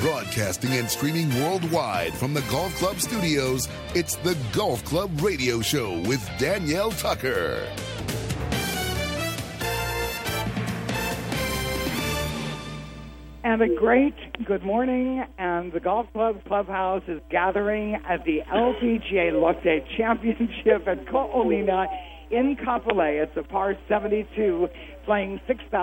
Broadcasting and streaming worldwide from the Golf Club studios, it's the Golf Club Radio Show with Danielle Tucker. And a great good morning, and the Golf Club Clubhouse is gathering at the LPGA Lotte Championship at Ko'olina in Kapolei. It's a par 72, playing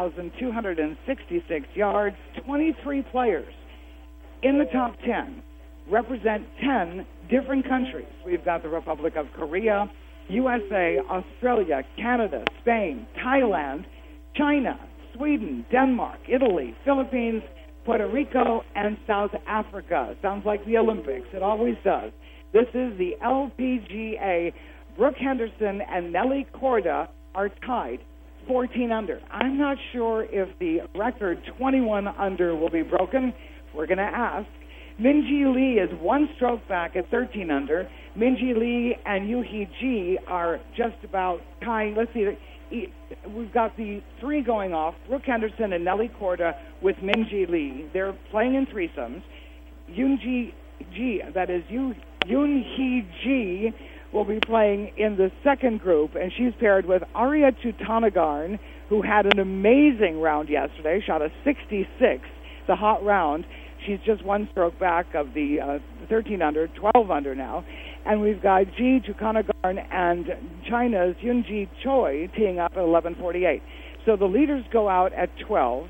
6,266 yards. 23 players in the top 10 represent 10 different countries. We've got the Republic of Korea, USA, Australia, Canada, Spain, Thailand, China, Sweden, Denmark, Italy, Philippines, Puerto Rico, and South Africa. Sounds like the Olympics. It always does. This is the LPGA. Brooke Henderson and Nelly Korda are tied 14 under. I'm not sure if the record 21 under will be broken. We're going to ask. Minjee Lee is one stroke back at 13 under. Minjee Lee and Yoo-Hee Ji are just about tying. Let's see. We've got the three going off, Brooke Henderson and Nelly Korda with Minjee Lee. They're playing in threesomes. Yoon-Hee Ji will be playing in the second group, and she's paired with Arya Chutanagarn, who had an amazing round yesterday, shot a 66, the hot round. She's just one stroke back of the 13 under, 12 under now. And we've got Ji Chutanagarn and China's Yoonji Choi teeing up at 11:48. So the leaders go out at 12.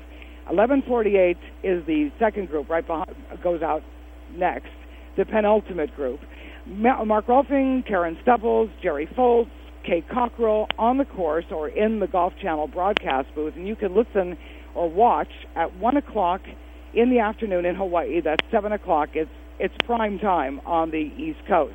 11:48 is the second group, right behind, goes out next, the penultimate group. Mark Rolfing, Karen Stubbles, Jerry Foltz, Kay Cockrell on the course or in the Golf Channel broadcast booth, and you can listen or watch at 1 o'clock in the afternoon in Hawaii. That's 7 o'clock. It's prime time on the East Coast.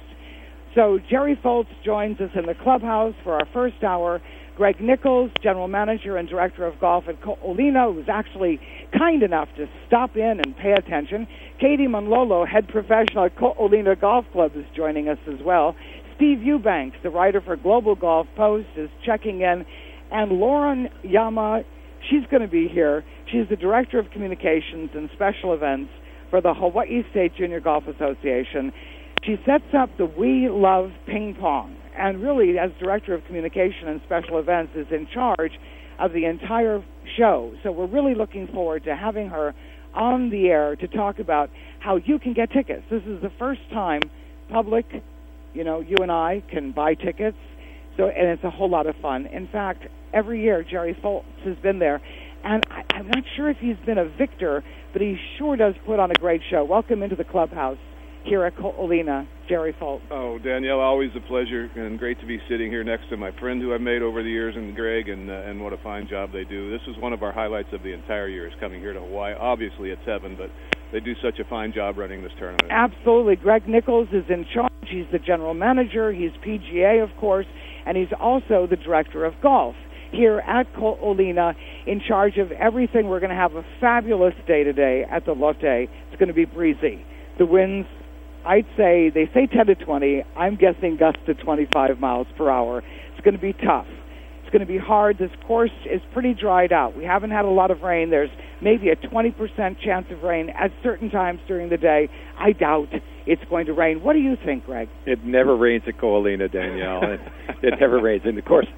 So Jerry Foltz joins us in the clubhouse for our first hour. Greg Nichols, General Manager and Director of Golf at Ko'olina, who's actually kind enough to stop in and pay attention. Katie Manlolo, Head Professional at Ko'olina Golf Club, is joining us as well. Steve Eubanks, the writer for Global Golf Post, is checking in. And Lauren Yama, she's going to be here. She's the Director of Communications and Special Events for the Hawaii State Junior Golf Association. She sets up the We Love Ping Pong, and really, as Director of Communication and Special Events, is in charge of the entire show. So we're really looking forward to having her on the air to talk about how you can get tickets. This is the first time public, you and I can buy tickets, and it's a whole lot of fun. In fact, every year Jerry Foltz has been there, and I'm not sure if he's been a victor, but he sure does put on a great show. Welcome into the clubhouse here at Ko'olina, Jerry Foltz. Oh, Danielle, always a pleasure and great to be sitting here next to my friend who I've made over the years, and Greg, and what a fine job they do. This is one of our highlights of the entire year, is coming here to Hawaii. Obviously, it's heaven, but they do such a fine job running this tournament. Absolutely. Greg Nichols is in charge. He's the general manager. He's PGA, of course, and he's also the director of golf here at Ko'olina, in charge of everything. We're going to have a fabulous day today at the Lotte. It's going to be breezy. The winds, I'd say, they say 10 to 20. I'm guessing gusts to 25 miles per hour. It's going to be tough. It's going to be hard. This course is pretty dried out. We haven't had a lot of rain. There's maybe a 20% chance of rain at certain times during the day. I doubt it's going to rain. What do you think, Greg? It never rains at Ko'olina, Danielle. It never rains. And, of course,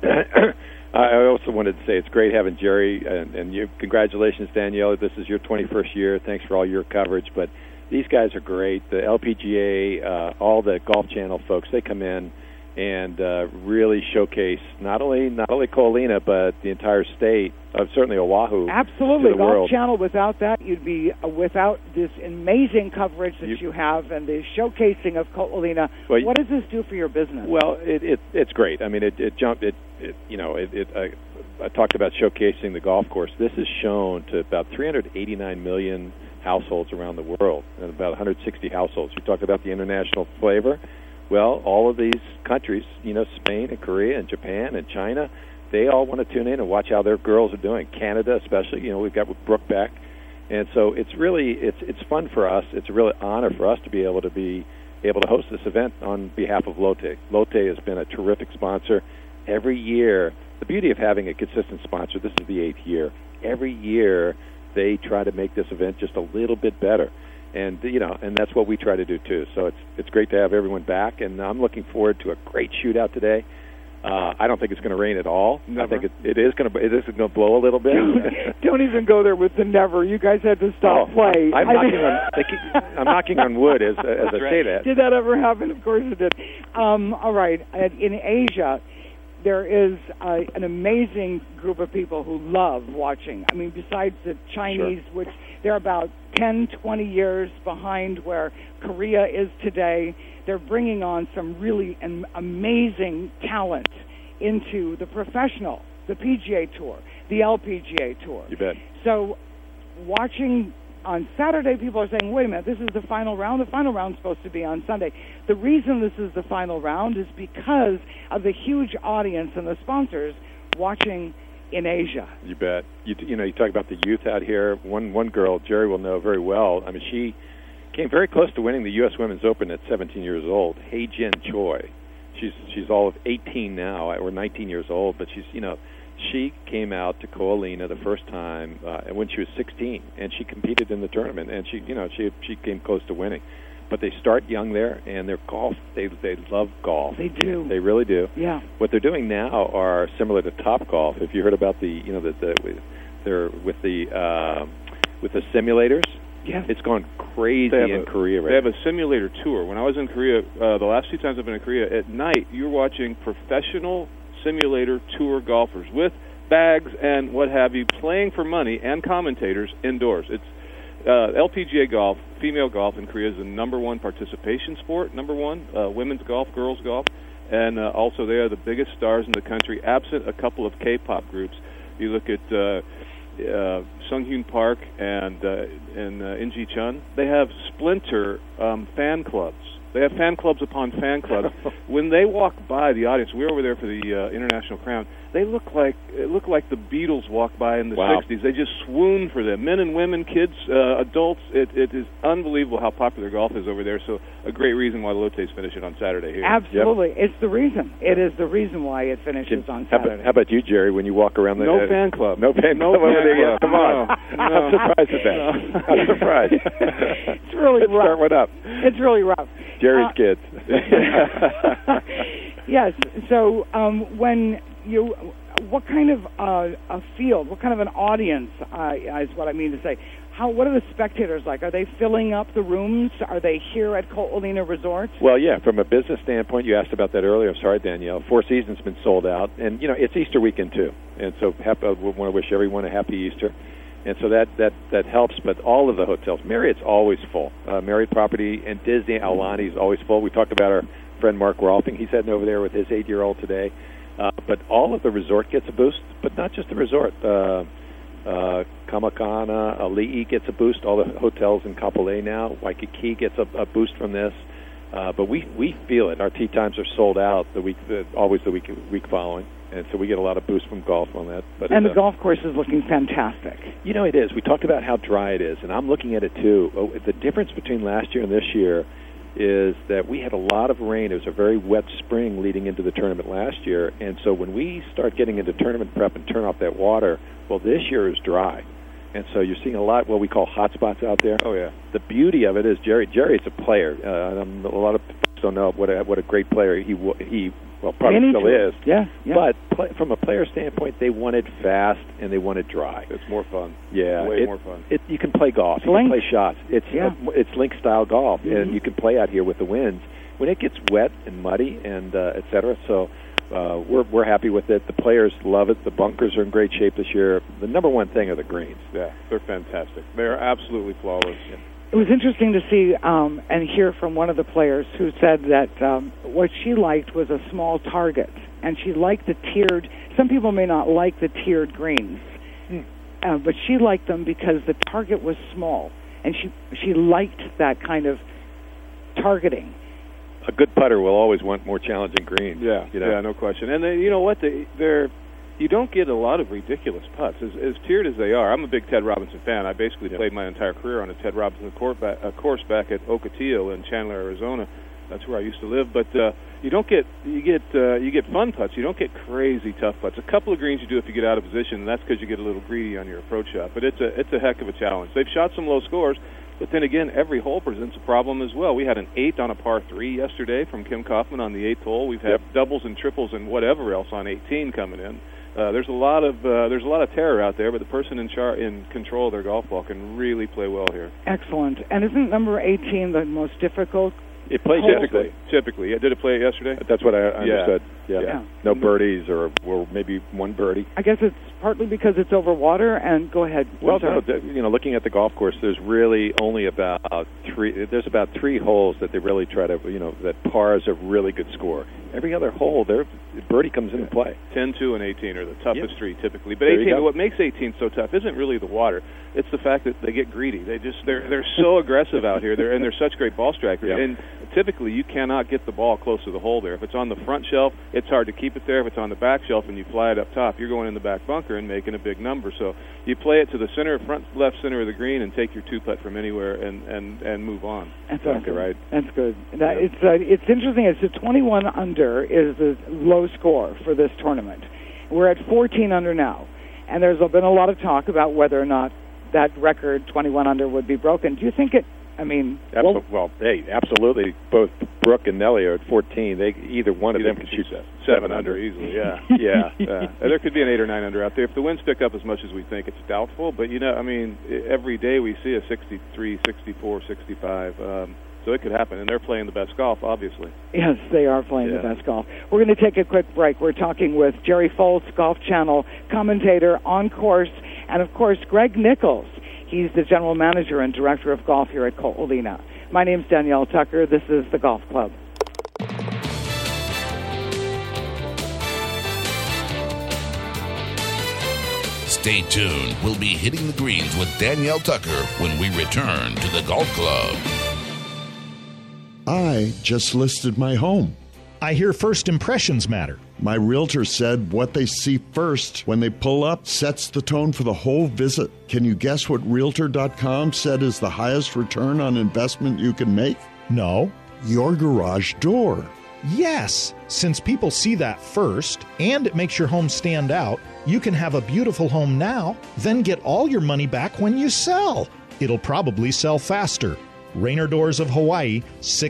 I also wanted to say it's great having Jerry, and you. Congratulations, Danielle. This is your 21st year. Thanks for all your coverage. But these guys are great. The LPGA, all the Golf Channel folks, they come in and really showcase not only Ko'olina, but the entire state, certainly Oahu. Absolutely. To the Golf world. Channel, without that, you'd be without this amazing coverage that you have and the showcasing of Ko'olina. Well, what does this do for your business? Well, it's great. I mean, I talked about showcasing the golf course. This is shown to about 389 million households around the world, and about 160 households. You talked about the international flavor. Well, all of these countries, Spain and Korea and Japan and China, they all want to tune in and watch how their girls are doing. Canada especially, we've got Brooke back. And so it's really, it's fun for us. It's a real honor for us to be able to host this event on behalf of Lotte. Lotte has been a terrific sponsor. Every year, the beauty of having a consistent sponsor, this is the 8th year, every year they try to make this event just a little bit better. And and that's what we try to do too. So it's great to have everyone back, and I'm looking forward to a great shootout today. I don't think it's going to rain at all. Never. I think it is going to blow a little bit. Don't even go there with the never. You guys had to stop play. I'm knocking on wood as I say that. Did that ever happen? Of course it did. All right. In Asia, there is an amazing group of people who love watching. I mean, besides the Chinese, Sure. which they're about 10, 20 years behind where Korea is today, they're bringing on some really amazing talent into the professional, the PGA Tour, the LPGA Tour. You bet. So watching on Saturday, people are saying, wait a minute, this is the final round. The final round's supposed to be on Sunday. The reason this is the final round is because of the huge audience and the sponsors watching in Asia. You bet. You talk about the youth out here. One girl, Jerry will know very well. I mean, she came very close to winning the U.S. Women's Open at 17 years old. Hei-Jin Choi. She's all of 18 now, or 19 years old, but she came out to Ko Olina the first time when she was 16, and she competed in the tournament, and she came close to winning. But they start young there, and their golf, they love golf. They do. They really do. Yeah. What they're doing now are similar to Topgolf. If you heard about they're with the simulators. Yeah. It's gone crazy in Korea right They have now. a simulator tour. When I was in Korea, the last 2 times I've been in Korea, at night you're watching professional simulator tour golfers with bags and what have you, playing for money, and commentators indoors. It's LPGA golf, female golf in Korea is the #1 participation sport, #1, women's golf, girls golf, and also they are the biggest stars in the country, absent a couple of K-pop groups. You look at Sunghyun Park and In-ji Chun. They have splinter fan clubs. They have fan clubs upon fan clubs. When they walk by the audience, we were over there for the International Crown. They look like the Beatles walked by in the Wow. 60s. They just swoon for them. Men and women, kids, adults. It is unbelievable how popular golf is over there. So a great reason why the Lottes finish it on Saturday here. Absolutely. Yep. It's the reason. It is the reason why it finishes on Saturday. How about you, Jerry, when you walk around the... No fan club. No fan club over there yet? Come on. No. I'm surprised at that. No. I'm surprised. It's really Let's rough. start one up. It's really rough. Jerry's kids. Yes. So what kind of a field, what kind of an audience is what I mean to say? What are the spectators like? Are they filling up the rooms? Are they here at Ko Olina Resort? Well, yeah, from a business standpoint, you asked about that earlier. I'm sorry, Danielle. Four Seasons been sold out, and it's Easter weekend too, and so I want to wish everyone a happy Easter. And so that helps, but all of the hotels, Marriott's always full. Marriott property and Disney Aulani is always full. We talked about our friend Mark Rolfing. He's heading over there with his 8-year-old today. But all of the resort gets a boost, but not just the resort. Kamakana, Ali'i gets a boost. All the hotels in Kapolei now. Waikiki gets a boost from this. But we feel it. Our tee times are sold out always the week following. And so we get a lot of boost from golf on that. But and the golf course is looking fantastic. It is. We talked about how dry it is, and I'm looking at it too. The difference between last year and this year is that we had a lot of rain. It was a very wet spring leading into the tournament last year, and so when we start getting into tournament prep and turn off that water, well, this year is dry. And so you're seeing a lot what we call hot spots out there. Oh, yeah. The beauty of it is Jerry's a player. A lot of folks don't know what a great player he probably still is. Yeah. But from a player standpoint, they want it fast and they want it dry. It's more fun. Yeah. Way more fun. You can play golf. You can play shots. It's link-style golf, Mm-hmm. and you can play out here with the winds. When it gets wet and muddy and et cetera, so we're happy with it. The players love it. The bunkers are in great shape this year. The number one thing are the greens. Yeah, they're fantastic. They're absolutely flawless. Yeah. It was interesting to see and hear from one of the players who said that what she liked was a small target, and she liked the tiered. Some people may not like the tiered greens, but she liked them because the target was small, and she liked that kind of targeting. A good putter will always want more challenging greens. Yeah, no question. And you know what? You don't get a lot of ridiculous putts. As tiered as they are, I'm a big Ted Robinson fan. I basically played my entire career on a Ted Robinson course back at Ocotillo in Chandler, Arizona. That's where I used to live. But you get fun putts. You don't get crazy tough putts. A couple of greens you do if you get out of position, and that's because you get a little greedy on your approach shot. But it's a heck of a challenge. They've shot some low scores. But then again, every hole presents a problem as well. We had an 8 on a par 3 yesterday from Kim Kaufman on the 8th hole. We've had doubles and triples and whatever else on 18 coming in. There's a lot of terror out there, but the person in control of their golf ball can really play well here. Excellent. And isn't number 18 the most difficult? It plays Typically. Did it play it yesterday? That's what I understood. Yeah. No birdies or maybe one birdie. I guess it's partly because it's over water. And go ahead. Well, looking at the golf course, there's really only about three holes that they really try to, that par is a really good score. Every other hole, birdie comes into play. 10, 2, and 18 are the toughest three typically. But 18, what makes 18 so tough isn't really the water. It's the fact that they get greedy. They're so aggressive out here. They're such great ball strikers. Yep. And typically, you cannot get the ball close to the hole there. If it's on the front shelf, it's hard to keep it there. If it's on the back shelf and you fly it up top, you're going in the back bunker and making a big number. So you play it to the left center of the green and take your two-putt from anywhere and move on. That's exactly right. That's good. It's interesting. It's a 21 under is the low score for this tournament. We're at 14 under now, and there's been a lot of talk about whether or not that record 21 under would be broken. Do you think it? I mean, absolutely. Both Brooke and Nelly are at 14. Either one of them could shoot 7 under easily. Yeah, there could be an 8 or 9 under out there if the winds pick up as much as we think. It's doubtful, but every day we see a 63, 64, 65. So it could happen, and they're playing the best golf, obviously. Yes, they are playing the best golf. We're going to take a quick break. We're talking with Jerry Foltz, Golf Channel commentator, on course, and of course Greg Nichols. He's the general manager and director of golf here at Colina. My name's Danielle Tucker. This is the Golf Club. Stay tuned. We'll be hitting the greens with Danielle Tucker when we return to the Golf Club. I just listed my home. I hear first impressions matter. My realtor said what they see first when they pull up sets the tone for the whole visit. Can you guess what Realtor.com said is the highest return on investment you can make? No. Your garage door. Yes. Since people see that first, and it makes your home stand out, you can have a beautiful home now, then get all your money back when you sell. It'll probably sell faster. Rainer Doors of Hawaii,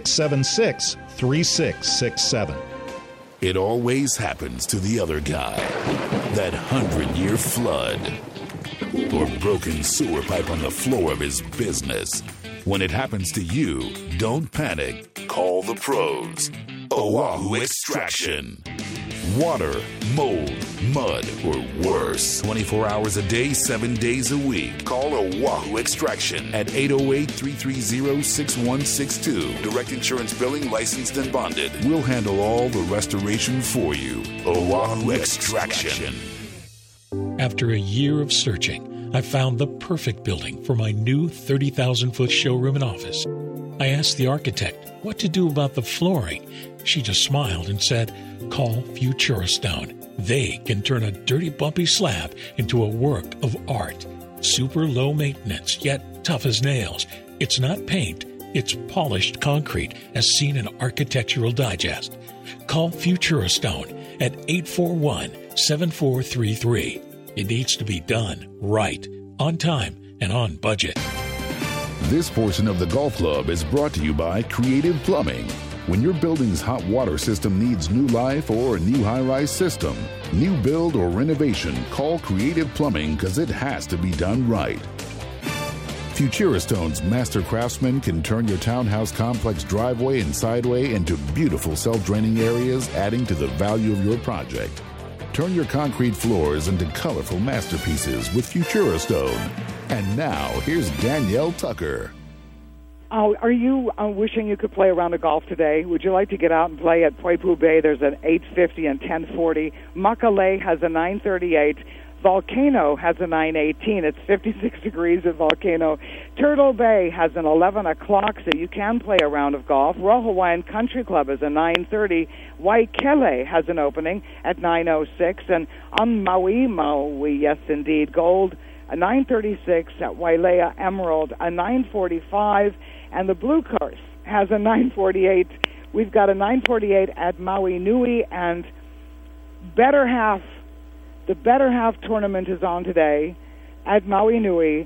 676-3667. It always happens to the other guy. That 100-year flood. Or broken sewer pipe on the floor of his business. When it happens to you, don't panic. Call the pros. Oahu Extraction. Water, mold, mud, or worse. 24 hours a day, 7 days a week. Call Oahu Extraction at 808-330-6162. Direct insurance billing, licensed and bonded. We'll handle all the restoration for you. Oahu Extraction. After a year of searching, I found the perfect building for my new 30,000-foot showroom and office. I asked the architect what to do about the flooring. She just smiled and said, call Futura Stone. They can turn a dirty, bumpy slab into a work of art. Super low maintenance, yet tough as nails. It's not paint, it's polished concrete, as seen in Architectural Digest. Call Futura Stone at 841-7433. It needs to be done right, on time, and on budget. This portion of the Golf Club is brought to you by Creative Plumbing. When your building's hot water system needs new life or a new high-rise system, new build or renovation, call Creative Plumbing because it has to be done right. Futura Stone's master craftsmen can turn your townhouse complex driveway and sideway into beautiful self-draining areas, adding to the value of your project. Turn your concrete floors into colorful masterpieces with Futura Stone. And now, here's Danielle Tucker. Are you wishing you could play a round of golf today? Would you like to get out and play at Poipu Bay? There's an 850 and 1040. Makale has a 938. Volcano has a 918. It's 56 degrees at Volcano. Turtle Bay has an 11 o'clock, so you can play a round of golf. Royal Hawaiian Country Club is a 930. Waikele has an opening at 906. And on Maui, yes, indeed, Gold, a 936 at Wailea Emerald, a 945. And the Blue Course has a 948. We've got a 948 at Maui Nui, and Better Half. The Better Half tournament is on today at Maui Nui.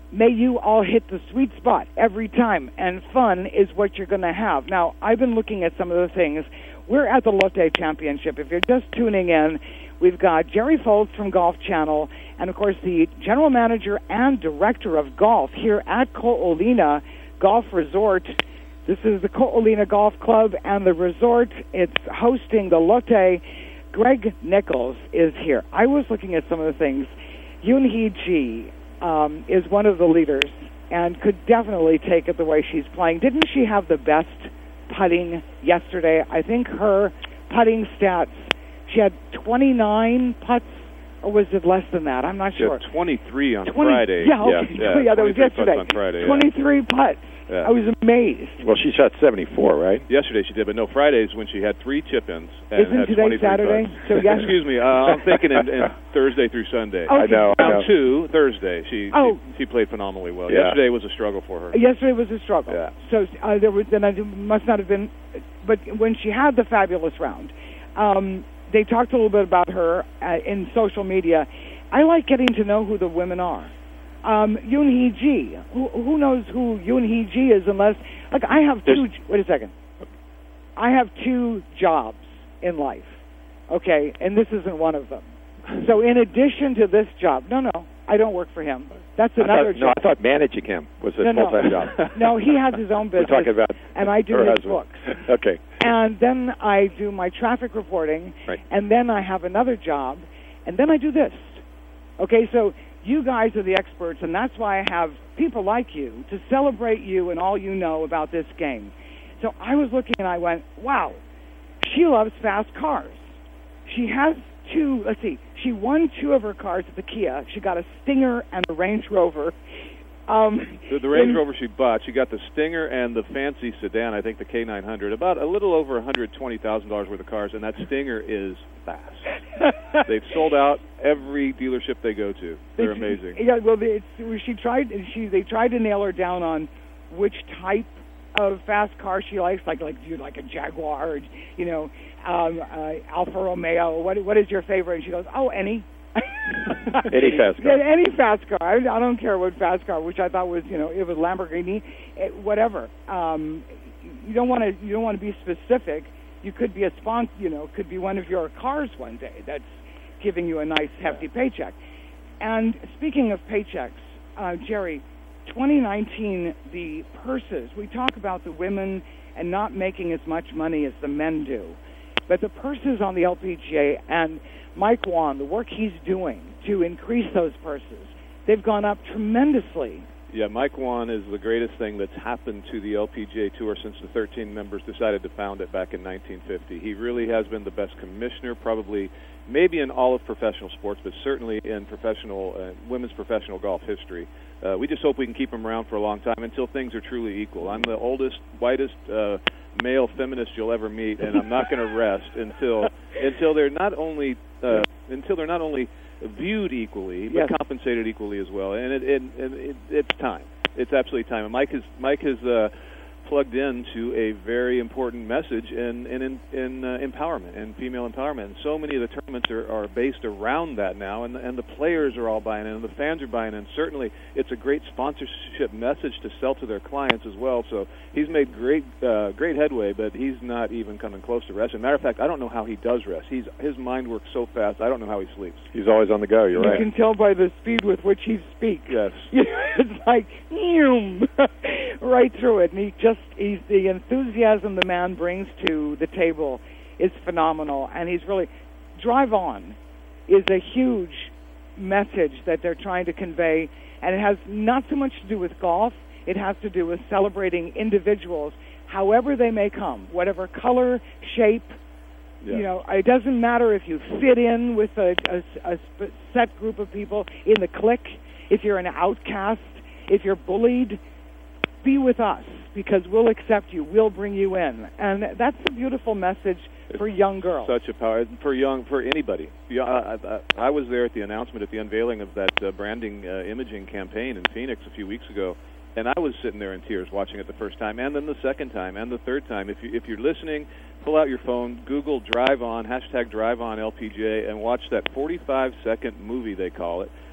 may you all hit the sweet spot every time, and fun is what you're going to have. Now, I've been looking at some of the things. We're at the Lotte Championship. If you're just tuning in, we've got Jerry Foltz from Golf Channel, and, of course, the general manager and director of golf here at Ko'olina Golf Resort. This is the Ko'olina Golf Club and the resort. It's hosting the Lotte. Greg Nichols is here. I was looking at some of the things. Yoon-hee Ji is one of the leaders and could definitely take it the way she's playing. Didn't she have the best putting yesterday? I think her putting stats, she had 29 putts, or was it less than that? I'm not sure. 23 on Friday. Yeah, okay. Yeah, that was yesterday. On Friday, 23 putts. Yeah. I was amazed. Well, she shot 74, right? Yesterday she did, but no, Fridays when she had 3 chip-ins. And Isn't had today Saturday? Putts. So yes. Excuse me, I'm thinking in Thursday through Sunday. Okay. I know. Round 2, Thursday, she played phenomenally well. Yeah. Yesterday was a struggle for her. Yesterday was a struggle. Yeah. So there was, then I must not have been, but when she had the fabulous round, they talked a little bit about her in social media. I like getting to know who the women are. Yoon-hee Ji. Who knows who Yoon-hee Ji is unless, like, I have two, wait a second. I have 2 jobs in life, okay, and this isn't one of them. So in addition to this job, no, I don't work for him. That's another job. No, I thought managing him was a full-time job. No, he has his own business. We're talking about and I do her his husband. books. Okay. And then I do my traffic reporting, right. And then I have another job, and then I do this. Okay, so you guys are the experts, and that's why I have people like you to celebrate you and all you know about this game. So I was looking, and I went, wow, she loves fast cars. She has 2, let's see, she won 2 of her cars at the Kia. She got a Stinger and a Range Rover. The Range Rover she bought, she got the Stinger and the fancy sedan, I think the K900, about a little over $120,000 worth of cars, and that Stinger is fast. They've sold out every dealership they go to. They're amazing. Yeah, well, they tried to nail her down on which type of fast car she likes, like do you like a Jaguar, or, you know, Alfa Romeo. What is your favorite? And she goes, oh, any. Any fast car. Yeah, any fast car. I don't care what fast car, which I thought was, you know, it was Lamborghini, whatever. You don't want to be specific. You could be a sponsor, you know, could be one of your cars one day that's giving you a nice hefty paycheck. And speaking of paychecks, Jerry, 2019, the purses, we talk about the women and not making as much money as the men do. But the purses on the LPGA and Mike Whan, the work he's doing to increase those purses, they've gone up tremendously. Yeah, Mike Whan is the greatest thing that's happened to the LPGA Tour since the 13 members decided to found it back in 1950. He really has been the best commissioner, probably maybe in all of professional sports, but certainly in women's professional golf history. We just hope we can keep him around for a long time until things are truly equal. I'm the oldest, whitest male feminist you'll ever meet, and I'm not going to rest until they're not only viewed equally, but compensated equally as well. And it's time. It's absolutely time. And Mike has plugged into a very important message in empowerment and female empowerment. And so many of the tournaments are based around that now, and the players are all buying in, and the fans are buying in. Certainly, it's a great sponsorship message to sell to their clients as well. So he's made great headway, but he's not even coming close to rest. As a matter of fact, I don't know how he does rest. His mind works so fast, I don't know how he sleeps. He's always on the go, you're right. You can tell by the speed with which he speaks. Yes. It's like, right through it. And he's the enthusiasm the man brings to the table is phenomenal. And he's really, Drive On is a huge message that they're trying to convey. And it has not so much to do with golf. It has to do with celebrating individuals, however they may come, whatever color, shape. Yeah. You know, it doesn't matter if you fit in with a set group of people in the clique, if you're an outcast, if you're bullied, be with us because we'll accept you. We'll bring you in. And that's a beautiful message for young girls. Such a power for anybody. I was there at the announcement, at the unveiling of that branding imaging campaign in Phoenix a few weeks ago, and I was sitting there in tears watching it the first time, and then the second time, and the third time. If you're listening, pull out your phone, Google Drive On, #DriveOnLPGA, and watch that 45-second movie, they call it,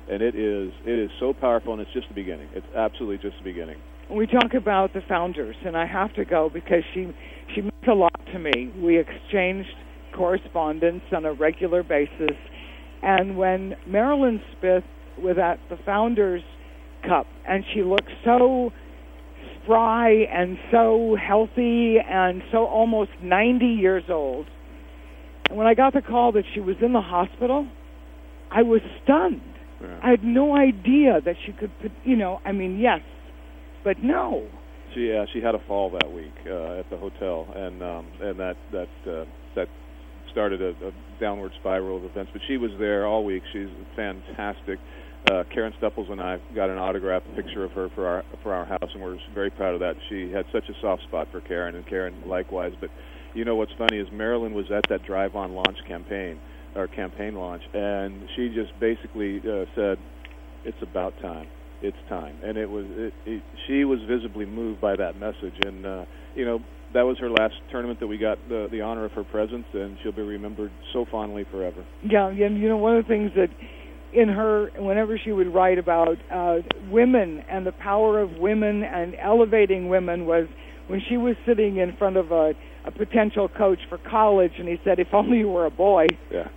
and it is so powerful, and it's just the beginning. It's absolutely just the beginning. We talk about the founders, and I have to go because she meant a lot to me. We exchanged correspondence on a regular basis, and when Marilyn Smith was at the Founders Cup, and she looked so spry and so healthy and so almost 90 years old, and when I got the call that she was in the hospital, I was stunned. Yeah. I had no idea that she could, yes, but no. She had a fall that week at the hotel, and that started a downward spiral of events. But she was there all week. She's fantastic. Karen Stupples and I got an autographed picture of her for our house, and we're very proud of that. She had such a soft spot for Karen, and Karen likewise. But you know what's funny is Marilyn was at that drive-on launch campaign launch, and she just basically said, "It's about time. It's time." And she was visibly moved by that message, and that was her last tournament that we got the honor of her presence, and she'll be remembered so fondly forever. Yeah, and one of the things that in her, whenever she would write about women and the power of women and elevating women, was when she was sitting in front of a potential coach for college, and he said, "If only you were a boy." Yeah.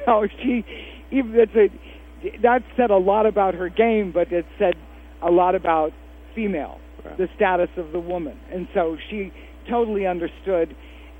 That said a lot about her game, but it said a lot about female, right, the status of the woman, and so she totally understood.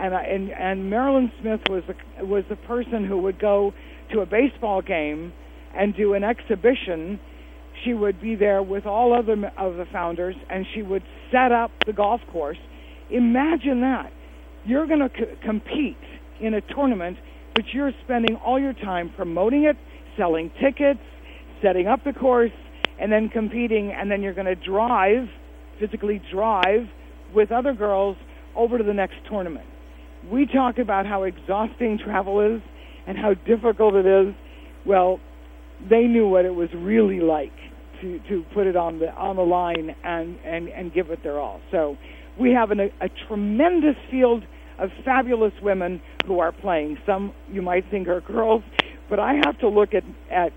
And Marilyn Smith was the person who would go to a baseball game and do an exhibition. She would be there with all of the founders, and she would set up the golf course. Imagine that. You're going to compete in a tournament, but you're spending all your time promoting it, selling tickets, setting up the course, and then competing, and then you're going to physically drive with other girls over to the next tournament. We talk about how exhausting travel is and how difficult it is. Well, they knew what it was really like to put it on the line and give it their all. So we have a tremendous field of fabulous women who are playing. Some you might think are girls, but I have to look at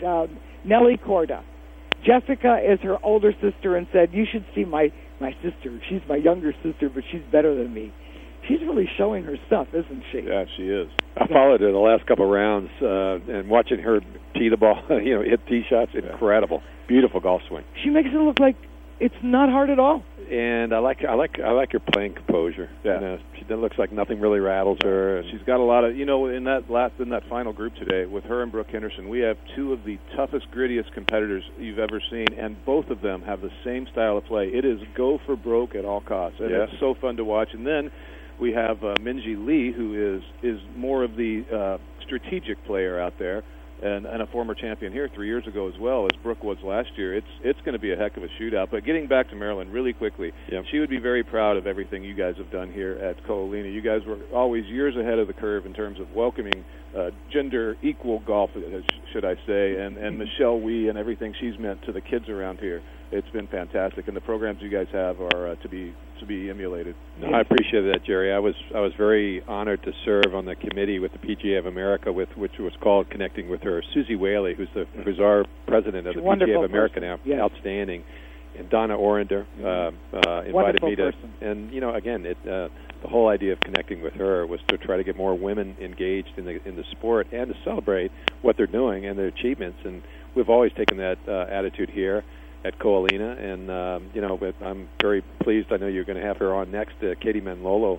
Nelly Korda. Jessica is her older sister and said, "You should see my sister. She's my younger sister, but she's better than me." She's really showing her stuff, isn't she? Yeah, she is. I followed her the last couple of rounds, and watching her tee the ball, hit tee shots, incredible, beautiful golf swing. She makes it look like it's not hard at all. And I like her playing composure. Yeah, she looks like nothing really rattles her. She's got a lot of, in that final group today with her and Brooke Henderson, we have two of the toughest, grittiest competitors you've ever seen, and both of them have the same style of play. It is go for broke at all costs, and it's so fun to watch. And then we have Minjee Lee, who is more of the strategic player out there, and a former champion here 3 years ago as well, as Brooke was last year. It's going to be a heck of a shootout. But getting back to Marilyn really quickly, she would be very proud of everything you guys have done here at Coalina. You guys were always years ahead of the curve in terms of welcoming gender equal golf, should I say, and Michelle Wee and everything she's meant to the kids around here. It's been fantastic, and the programs you guys have are to be emulated. No, I appreciate that, Jerry. I was very honored to serve on the committee with the PGA of America, which was called Connecting with Her. Susie Whaley, who's our president of the PGA of America now, outstanding, and Donna Orender invited me to. Person. And again, the whole idea of connecting with her was to try to get more women engaged in the sport and to celebrate what they're doing and their achievements. And we've always taken that attitude here at Coalina, and but I'm very pleased. I know you're going to have her on next. Katie Manlolo,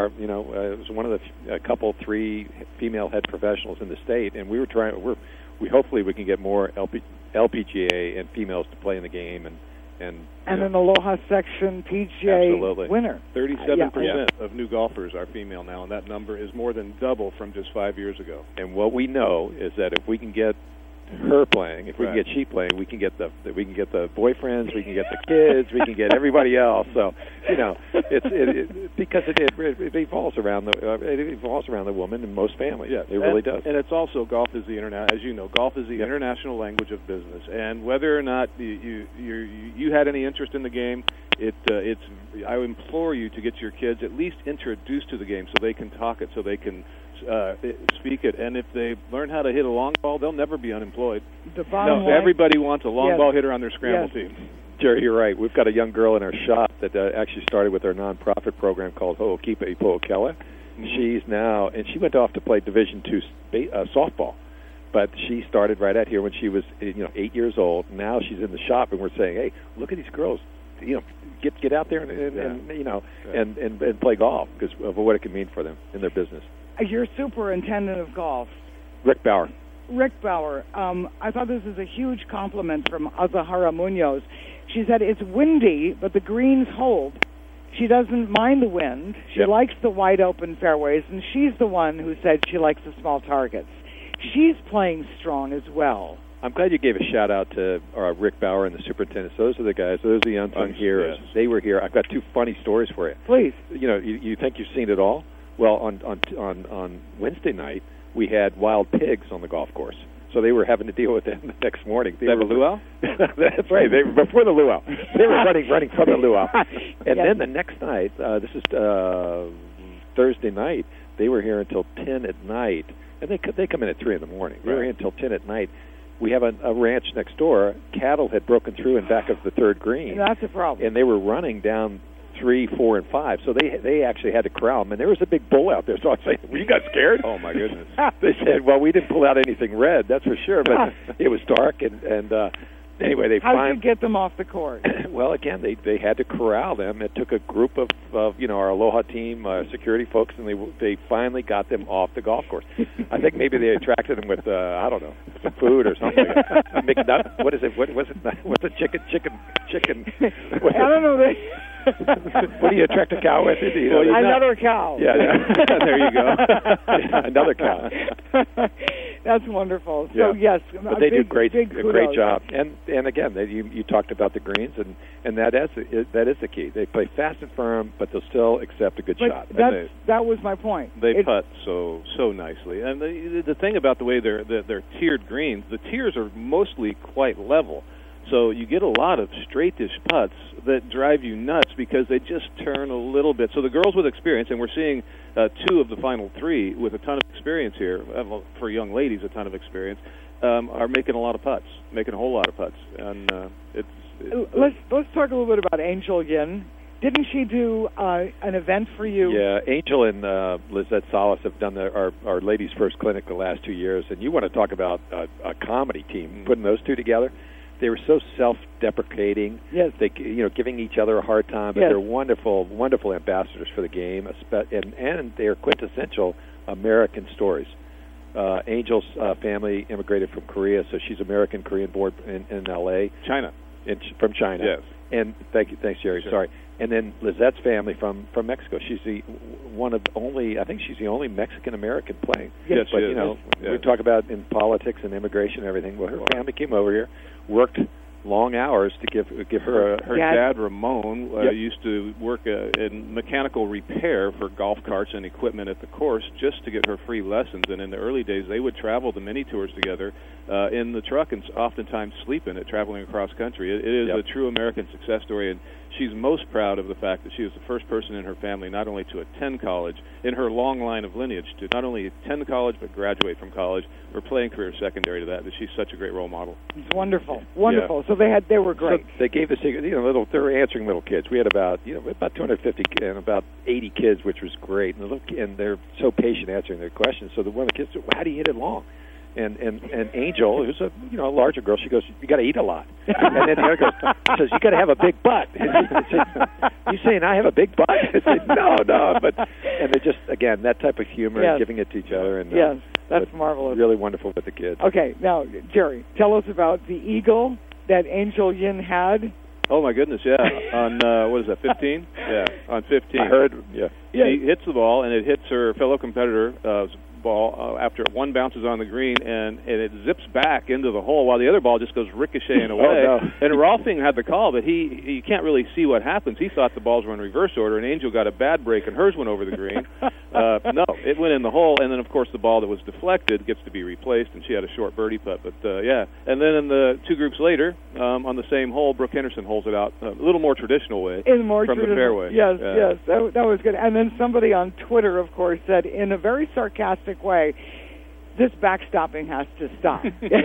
was one of the three female head professionals in the state, and we hopefully we can get more LPGA and females to play in the game, and an Aloha section PGA winner. 37% of new golfers are female now, and that number is more than double from just 5 years ago. And what we know is that if we can get her playing, if we can get she playing, we can get the boyfriends, we can get the kids, we can get everybody else. So because it evolves around the woman in most families. Yeah, it really does. And it's also golf is the international language of business. And whether or not you had any interest in the game, it's I implore you to get your kids at least introduced to the game so they can talk it, so they can speak it. And if they learn how to hit a long ball, they'll never be unemployed. The bottom line, everybody wants a long ball hitter on their scramble team. Jerry, you're right. We've got a young girl in our shop that actually started with our nonprofit program called Ho'okipa Ipo'okela. She's now, and she went off to play Division II softball. But she started right out here when she was 8 years old. Now she's in the shop, and we're saying, hey, look at these girls. Get out there and play golf because of what it can mean for them in their business. Your superintendent of golf, Rick Bauer. I thought this was a huge compliment from Azahara Munoz. She said it's windy, but the greens hold. She doesn't mind the wind. She likes the wide open fairways, and she's the one who said she likes the small targets. She's playing strong as well. I'm glad you gave a shout-out to Rick Bauer and the superintendents. Those are the guys. Those are the unsung heroes. Yes. They were here. I've got two funny stories for you. Please. You think you've seen it all? Well, on Wednesday night, we had wild pigs on the golf course. So they were having to deal with them the next morning. They were luau? That's right. They were before the luau. They were running from the luau. And then the next night, this is Thursday night, they were here until 10 at night. And they come in at 3 in the morning. They were here until 10 at night. We have a ranch next door. Cattle had broken through in back of the third green. That's a problem. And they were running down 3, 4, and 5. So they actually had to corral them. And there was a big bull out there. So I said, well, you got scared? Oh, my goodness. They said, well, we didn't pull out anything red, that's for sure. But it was dark. And anyway, How did you get them off the course? Well, again, they had to corral them. It took a group of our Aloha team, security folks, and they finally got them off the golf course. I think maybe they attracted them with I don't know, some food or something. What is it? What was it? What's it? Chicken? I don't know. What do you attract a cow with? Another cow. Yeah. There you go. Another cow. That's wonderful. So yes, but they do a great job. Yes. And again, you talked about the greens, and that is the key. They play fast and firm, but they'll still accept a good shot. That was my point. They putt so nicely, and the thing about the way they're tiered greens, the tiers are mostly quite level. So you get a lot of straightish putts that drive you nuts because they just turn a little bit. So the girls with experience, and we're seeing 2 of the final 3 with a ton of experience here, for young ladies, a ton of experience, are making a lot of putts, making a whole lot of putts. And let's talk a little bit about Angel Yin. Didn't she do an event for you? Yeah, Angel and Lizette Salas have done our Ladies First Clinic the last 2 years, and you want to talk about a comedy team, putting those two together. They were so self-deprecating. Yes. They, giving each other a hard time, but they're wonderful, wonderful ambassadors for the game, and they are quintessential American stories. Angel's family immigrated from Korea, so she's American Korean born in L.A. China. From China. Yes. And thanks, Jerry. Sure. Sorry. And then Lizette's family from Mexico. She's she's the only Mexican American playing. Yes, but she is. We talk about in politics and immigration and everything. Well, her family came over here, worked long hours to give her her dad Ramon used to work in mechanical repair for golf carts and equipment at the course just to get her free lessons. And in the early days, they would travel the mini tours together in the truck and oftentimes sleep in it, traveling across country. It is a true American success story, and she's most proud of the fact that she was the first person in her family not only to attend college, in her long line of lineage, to not only attend college but graduate from college. Her playing career secondary to that she's such a great role model. It's wonderful. Yeah. So they were great. So they gave the secret. They were answering little kids. We had about 250 and about 80 kids, which was great. And they're so patient answering their questions. So one of the kids said, well, "How do you hit it long?" And Angel, who's a larger girl, she goes, "You got to eat a lot." And then the other goes, says, "You got to have a big butt." You saying I have a big butt? I said, no. And they're just, again, that type of humor and giving it to each other. And yes, that's marvelous. Really wonderful with the kids. Okay, now Jerry, tell us about the eagle that Angel Yin had. Oh my goodness, yeah. On what is that, 15? Yeah, on 15. I heard. Yeah. She hits the ball and it hits her fellow competitor, ball after one bounces on the green, and it zips back into the hole while the other ball just goes ricocheting away. Oh, no. And Rolfing had the call, but you can't really see what happens. He thought the balls were in reverse order, and Angel got a bad break, and hers went over the green. No, it went in the hole, and then, of course, the ball that was deflected gets to be replaced, and she had a short birdie putt. But, yeah. And then in the two groups later, on the same hole, Brooke Henderson holds it out a little more traditional way from the fairway. Yes, yes, that was good. And then somebody on Twitter, of course, said in a very sarcastic way, this backstopping has to stop.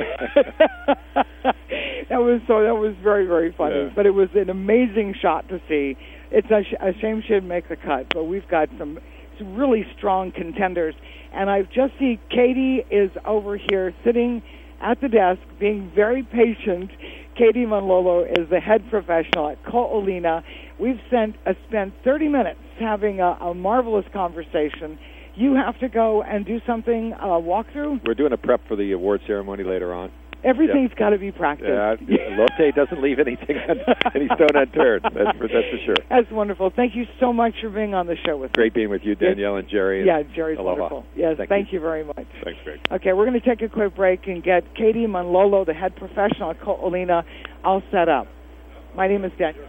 That was very, very funny. Yeah. But it was an amazing shot to see. It's a shame she didn't make the cut, but we've got some really strong contenders. And I just see Katie is over here sitting at the desk being very patient. Katie Manlolo is the head professional at Ko'olina. We've spent 30 minutes having a marvelous conversation. You have to go and do something, walkthrough? We're doing a prep for the award ceremony later on. Everything's got to be practiced. Lotte doesn't leave any stone unturned. That's for sure. That's wonderful. Thank you so much for being on the show with me. Great being with you, Danielle and Jerry. Yeah, Jerry's aloha. Wonderful. Yes, thank you very much. Thanks, Greg. Okay, we're going to take a quick break and get Katie Manlolo, the head professional at Ko'olina, all set up. My name is Danielle.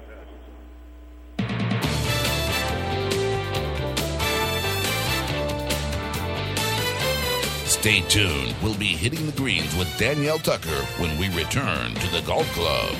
Stay tuned. We'll be hitting the greens with Danielle Tucker when we return to the Golf Club.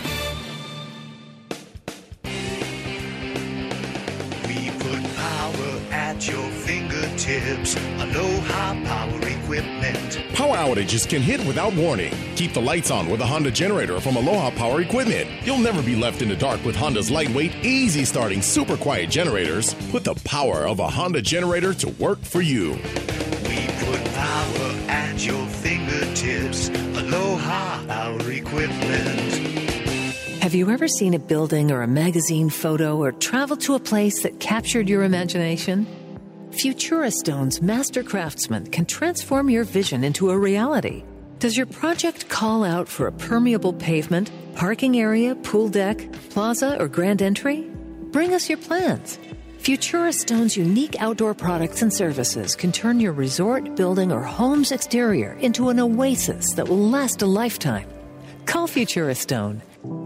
We put power at your fingertips. Aloha Power Equipment. Power outages can hit without warning. Keep the lights on with a Honda generator from Aloha Power Equipment. You'll never be left in the dark with Honda's lightweight, easy-starting, super quiet generators. Put the power of a Honda generator to work for you. We put power at your fingertips. Aloha Power Equipment. Have you ever seen a building or a magazine photo or traveled to a place that captured your imagination? Futura Stone's master craftsmen can transform your vision into a reality. Does your project call out for a permeable pavement, parking area, pool deck, plaza, or grand entry? Bring us your plans. Futura Stone's unique outdoor products and services can turn your resort, building, or home's exterior into an oasis that will last a lifetime. Call Futura Stone,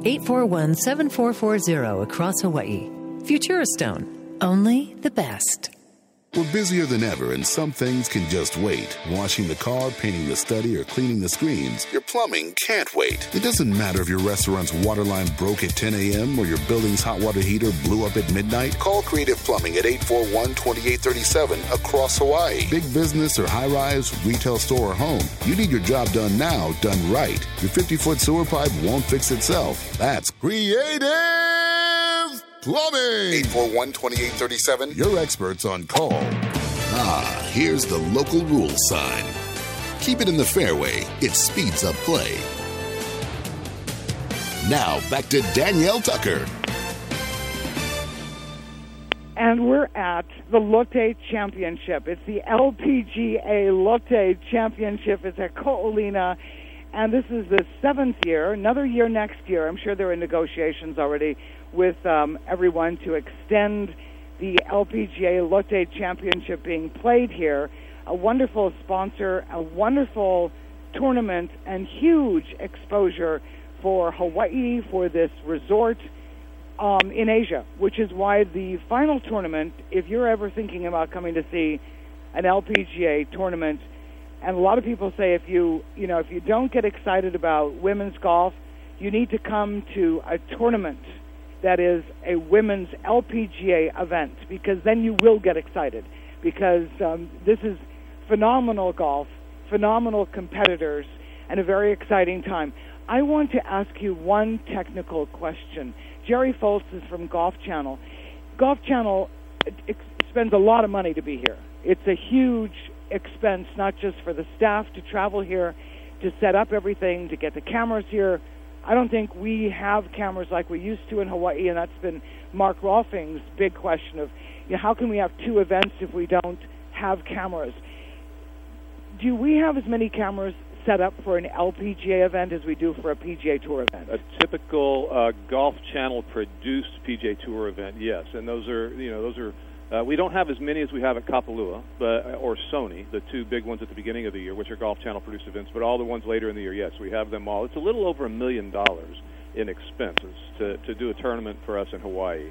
841-7440 across Hawaii. Futura Stone, only the best. We're busier than ever, and some things can just wait. Washing the car, painting the study, or cleaning the screens. Your plumbing can't wait. It doesn't matter if your restaurant's water line broke at 10 a.m. or your building's hot water heater blew up at midnight. Call Creative Plumbing at 841-2837 across Hawaii. Big business or high-rise, retail store or home. You need your job done now, done right. Your 50-foot sewer pipe won't fix itself. That's Creative Plumbing. 841-2837. Your experts on call. Here's the local rules sign. Keep it in the fairway. It speeds up play. Now, back to Danielle Tucker. And we're at the Lotte Championship. It's the LPGA Lotte Championship. It's at Ko'olina. And this is the 7th year, another year next year. I'm sure they're in negotiations already with everyone to extend the LPGA Lotte Championship being played here. A wonderful sponsor, a wonderful tournament, and huge exposure for Hawaii, for this resort in Asia, which is why the final tournament, if you're ever thinking about coming to see an LPGA tournament, and a lot of people say if you don't get excited about women's golf, you need to come to a tournament that is a women's LPGA event, because then you will get excited, because this is phenomenal golf, phenomenal competitors, and a very exciting time. I want to ask you one technical question. Jerry Foltz is from Golf Channel. Golf Channel spends a lot of money to be here. It's a huge expense, not just for the staff to travel here, to set up everything, to get the cameras here. I don't think we have cameras like we used to in Hawaii, and that's been Mark Rolfing's big question of, how can we have two events if we don't have cameras? Do we have as many cameras set up for an LPGA event as we do for a PGA Tour event? A typical Golf Channel produced PGA Tour event, yes, and those are We don't have as many as we have at Kapalua or Sony, the two big ones at the beginning of the year, which are Golf Channel produced events, but all the ones later in the year, yes, we have them all. It's a little over $1 million in expenses to do a tournament for us in Hawaii.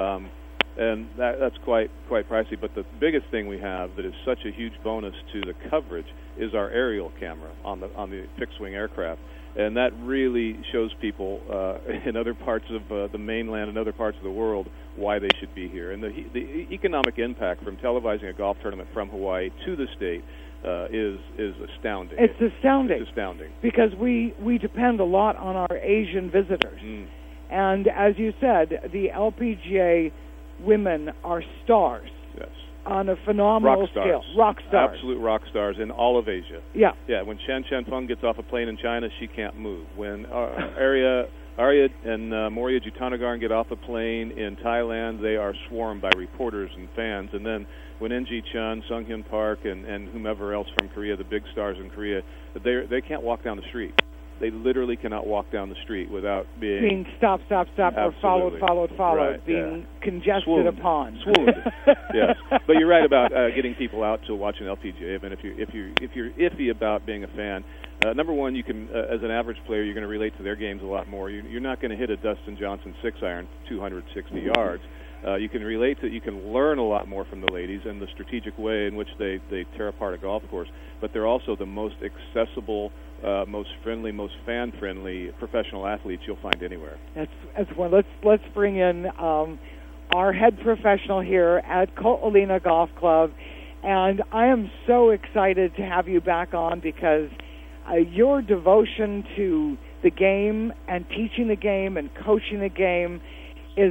And that's quite pricey. But the biggest thing we have that is such a huge bonus to the coverage is our aerial camera on the fixed-wing aircraft. And that really shows people in other parts of the mainland and other parts of the world why they should be here. And the economic impact from televising a golf tournament from Hawaii to the state is astounding. It's astounding. It's astounding. Because we depend a lot on our Asian visitors. And as you said, the LPGA women are stars. Yes. On a phenomenal scale. Rock stars. Absolute rock stars in all of Asia. Yeah. Yeah, when Shan Feng gets off a plane in China, she can't move. When Arya and Moria Jutanagarn get off a plane in Thailand, they are swarmed by reporters and fans. And then when NG Chun, Sung Hyun Park, and whomever else from Korea, the big stars in Korea, they can't walk down the street. They literally cannot walk down the street without being stopped, or followed, right, being congested swooned. upon. Swooned. Yes, but you're right about getting people out to watch an LPGA event. If you're iffy about being a fan, number one, you can as an average player, you're going to relate to their games a lot more. You're not going to hit a Dustin Johnson 6-iron 260 yards. You can relate to, you can learn a lot more from the ladies and the strategic way in which they tear apart a golf course. But they're also the most accessible, most friendly, most fan-friendly professional athletes you'll find anywhere. That's one. Let's bring in our head professional here at Ko'olina Golf Club, and I am so excited to have you back on because your devotion to the game and teaching the game and coaching the game is,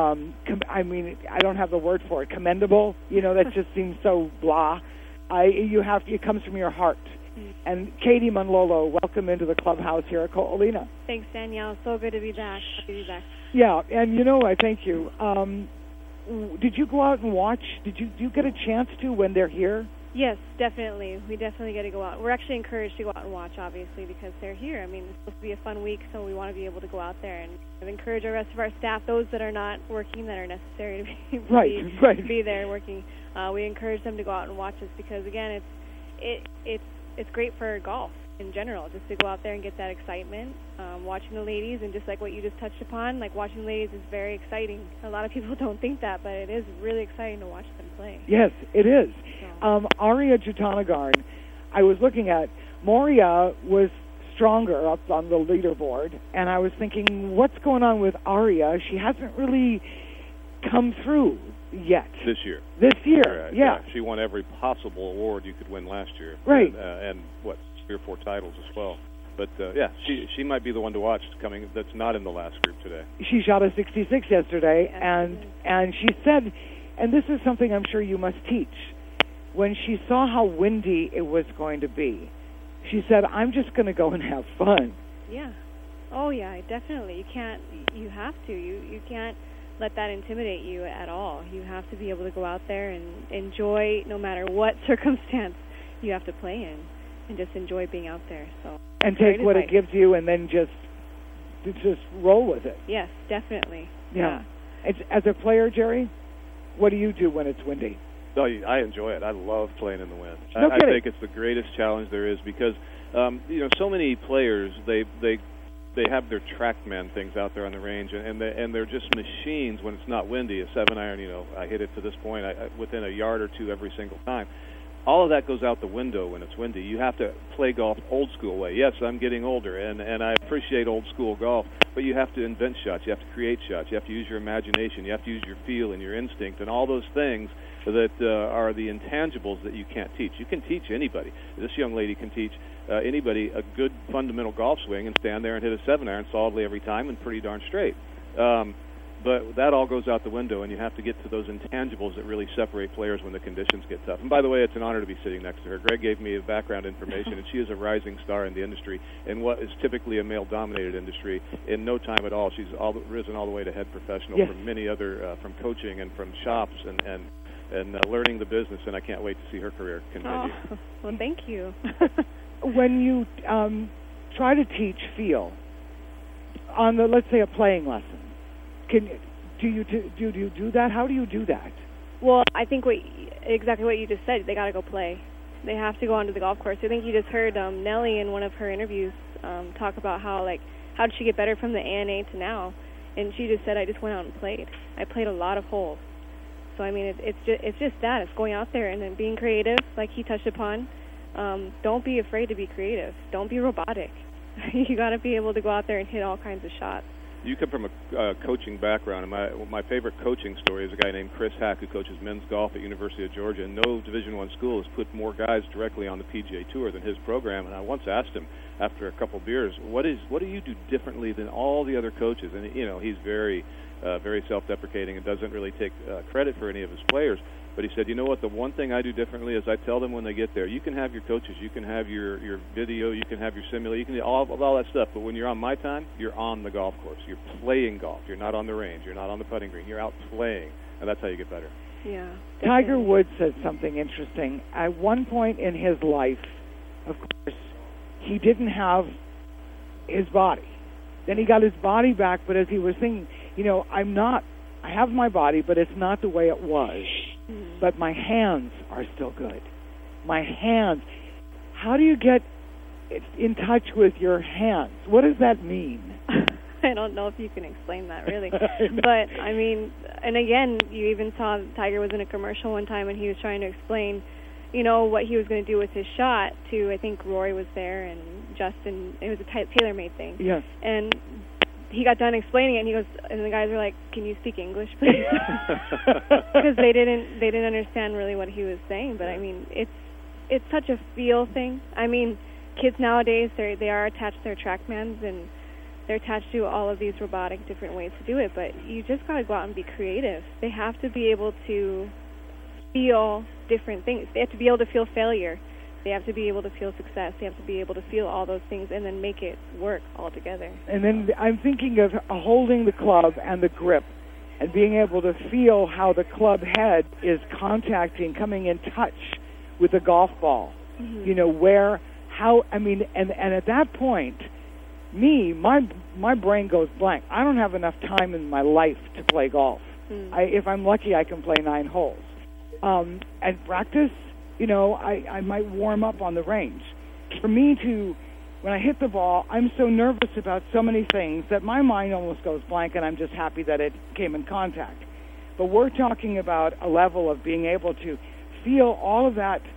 I don't have the word for it, commendable. That just seems so blah. It comes from your heart. And Katie Manlolo, welcome into the clubhouse here at Ko'olina. Thanks, Danielle. So good to be back. Yeah, and I thank you. Did you go out and watch? Did you get a chance to when they're here? Yes, definitely. We definitely get to go out. We're actually encouraged to go out and watch, obviously, because they're here. I mean, it's supposed to be a fun week, so we want to be able to go out there and encourage the rest of our staff, those that are not working, that are necessary to be there working. We encourage them to go out and watch us because, again, it's great for golf in general, just to go out there and get that excitement. Watching the ladies, and just like what you just touched upon, like watching the ladies is very exciting. A lot of people don't think that, but it is really exciting to watch them play. Yes, it is. Arya Jutanagarn, I was looking at, Moria was stronger up on the leaderboard, and I was thinking, what's going on with Arya? She hasn't really come through yet. This year. Right, yeah. She won every possible award you could win last year. Right. And 3 or 4 titles as well. But, she might be the one to watch coming that's not in the last group today. She shot a 66 yesterday, and she said, and this is something I'm sure you must teach, when she saw how windy it was going to be, she said, I'm just going to go and have fun. Yeah. Oh, yeah, definitely. You have to. You can't let that intimidate you at all. You have to be able to go out there and enjoy, no matter what circumstance you have to play in, and just enjoy being out there. So and take what it gives you, and then just roll with it. Yes, definitely. Yeah. As a player, Jerry, what do you do when it's windy? No, I enjoy it. I love playing in the wind. No I think it's the greatest challenge there is because, so many players they have their TrackMan things out there on the range, and they're just machines when it's not windy. A 7-iron, I hit it to this point within a yard or two every single time. All of that goes out the window when it's windy. You have to play golf old school way. Yes, I'm getting older, and I appreciate old school golf, but you have to invent shots. You have to create shots. You have to use your imagination. You have to use your feel and your instinct and all those things that are the intangibles that you can't teach. You can teach anybody. This young lady can teach anybody a good fundamental golf swing and stand there and hit a 7-iron solidly every time and pretty darn straight. But that all goes out the window, and you have to get to those intangibles that really separate players when the conditions get tough. And by the way, it's an honor to be sitting next to her. Greg gave me background information, and she is a rising star in the industry in what is typically a male-dominated industry. In no time at all, she's risen all the way to head professional from many other, from coaching and from shops and learning the business, and I can't wait to see her career continue. Oh, well, thank you. When you try to teach feel on let's say a playing lesson, do you do that? How do you do that? Well, I think exactly what you just said. They got to go play. They have to go onto the golf course. I think you just heard Nellie in one of her interviews talk about how did she get better from the ANA to now, and she just said, I just went out and played. I played a lot of holes. So I mean, it's just that. It's going out there and then being creative, like he touched upon. Don't be afraid to be creative. Don't be robotic. You got to be able to go out there and hit all kinds of shots. You come from a coaching background, and my favorite coaching story is a guy named Chris Hack, who coaches men's golf at University of Georgia, and no Division I school has put more guys directly on the PGA Tour than his program. And I once asked him, after a couple beers, what do you do differently than all the other coaches? And he's very self-deprecating and doesn't really take credit for any of his players. But he said, you know what, the one thing I do differently is I tell them when they get there, you can have your coaches, you can have your video, you can have your simulator, you can do all that stuff, but when you're on my time, you're on the golf course. You're playing golf. You're not on the range. You're not on the putting green. You're out playing, and that's how you get better. Yeah. Tiger Woods said something interesting. At one point in his life, of course, he didn't have his body. Then he got his body back, but as he was thinking, I have my body, but it's not the way it was. But my hands are still good. My hands. How do you get in touch with your hands? What does that mean? I don't know if you can explain that, really. But, I mean, and again, you even saw Tiger was in a commercial one time, and he was trying to explain, what he was going to do with his shot to, I think Rory was there, and Justin. It was a tailor-made thing. Yes. And he got done explaining it, and he goes, and the guys were like, "Can you speak English, please?" Because they didn't understand really what he was saying. But I mean, it's such a feel thing. I mean, kids nowadays they are attached to their TrackMans, and they're attached to all of these robotic different ways to do it. But you just got to go out and be creative. They have to be able to feel different things. They have to be able to feel failure. They have to be able to feel success. They have to be able to feel all those things and then make it work all together. And then I'm thinking of holding the club and the grip and being able to feel how the club head is coming in touch with the golf ball. Mm-hmm. And at that point, my brain goes blank. I don't have enough time in my life to play golf. If I'm lucky, I can play 9 holes. And practice, I might warm up on the range. For me when I hit the ball, I'm so nervous about so many things that my mind almost goes blank, and I'm just happy that it came in contact. But we're talking about a level of being able to feel all of that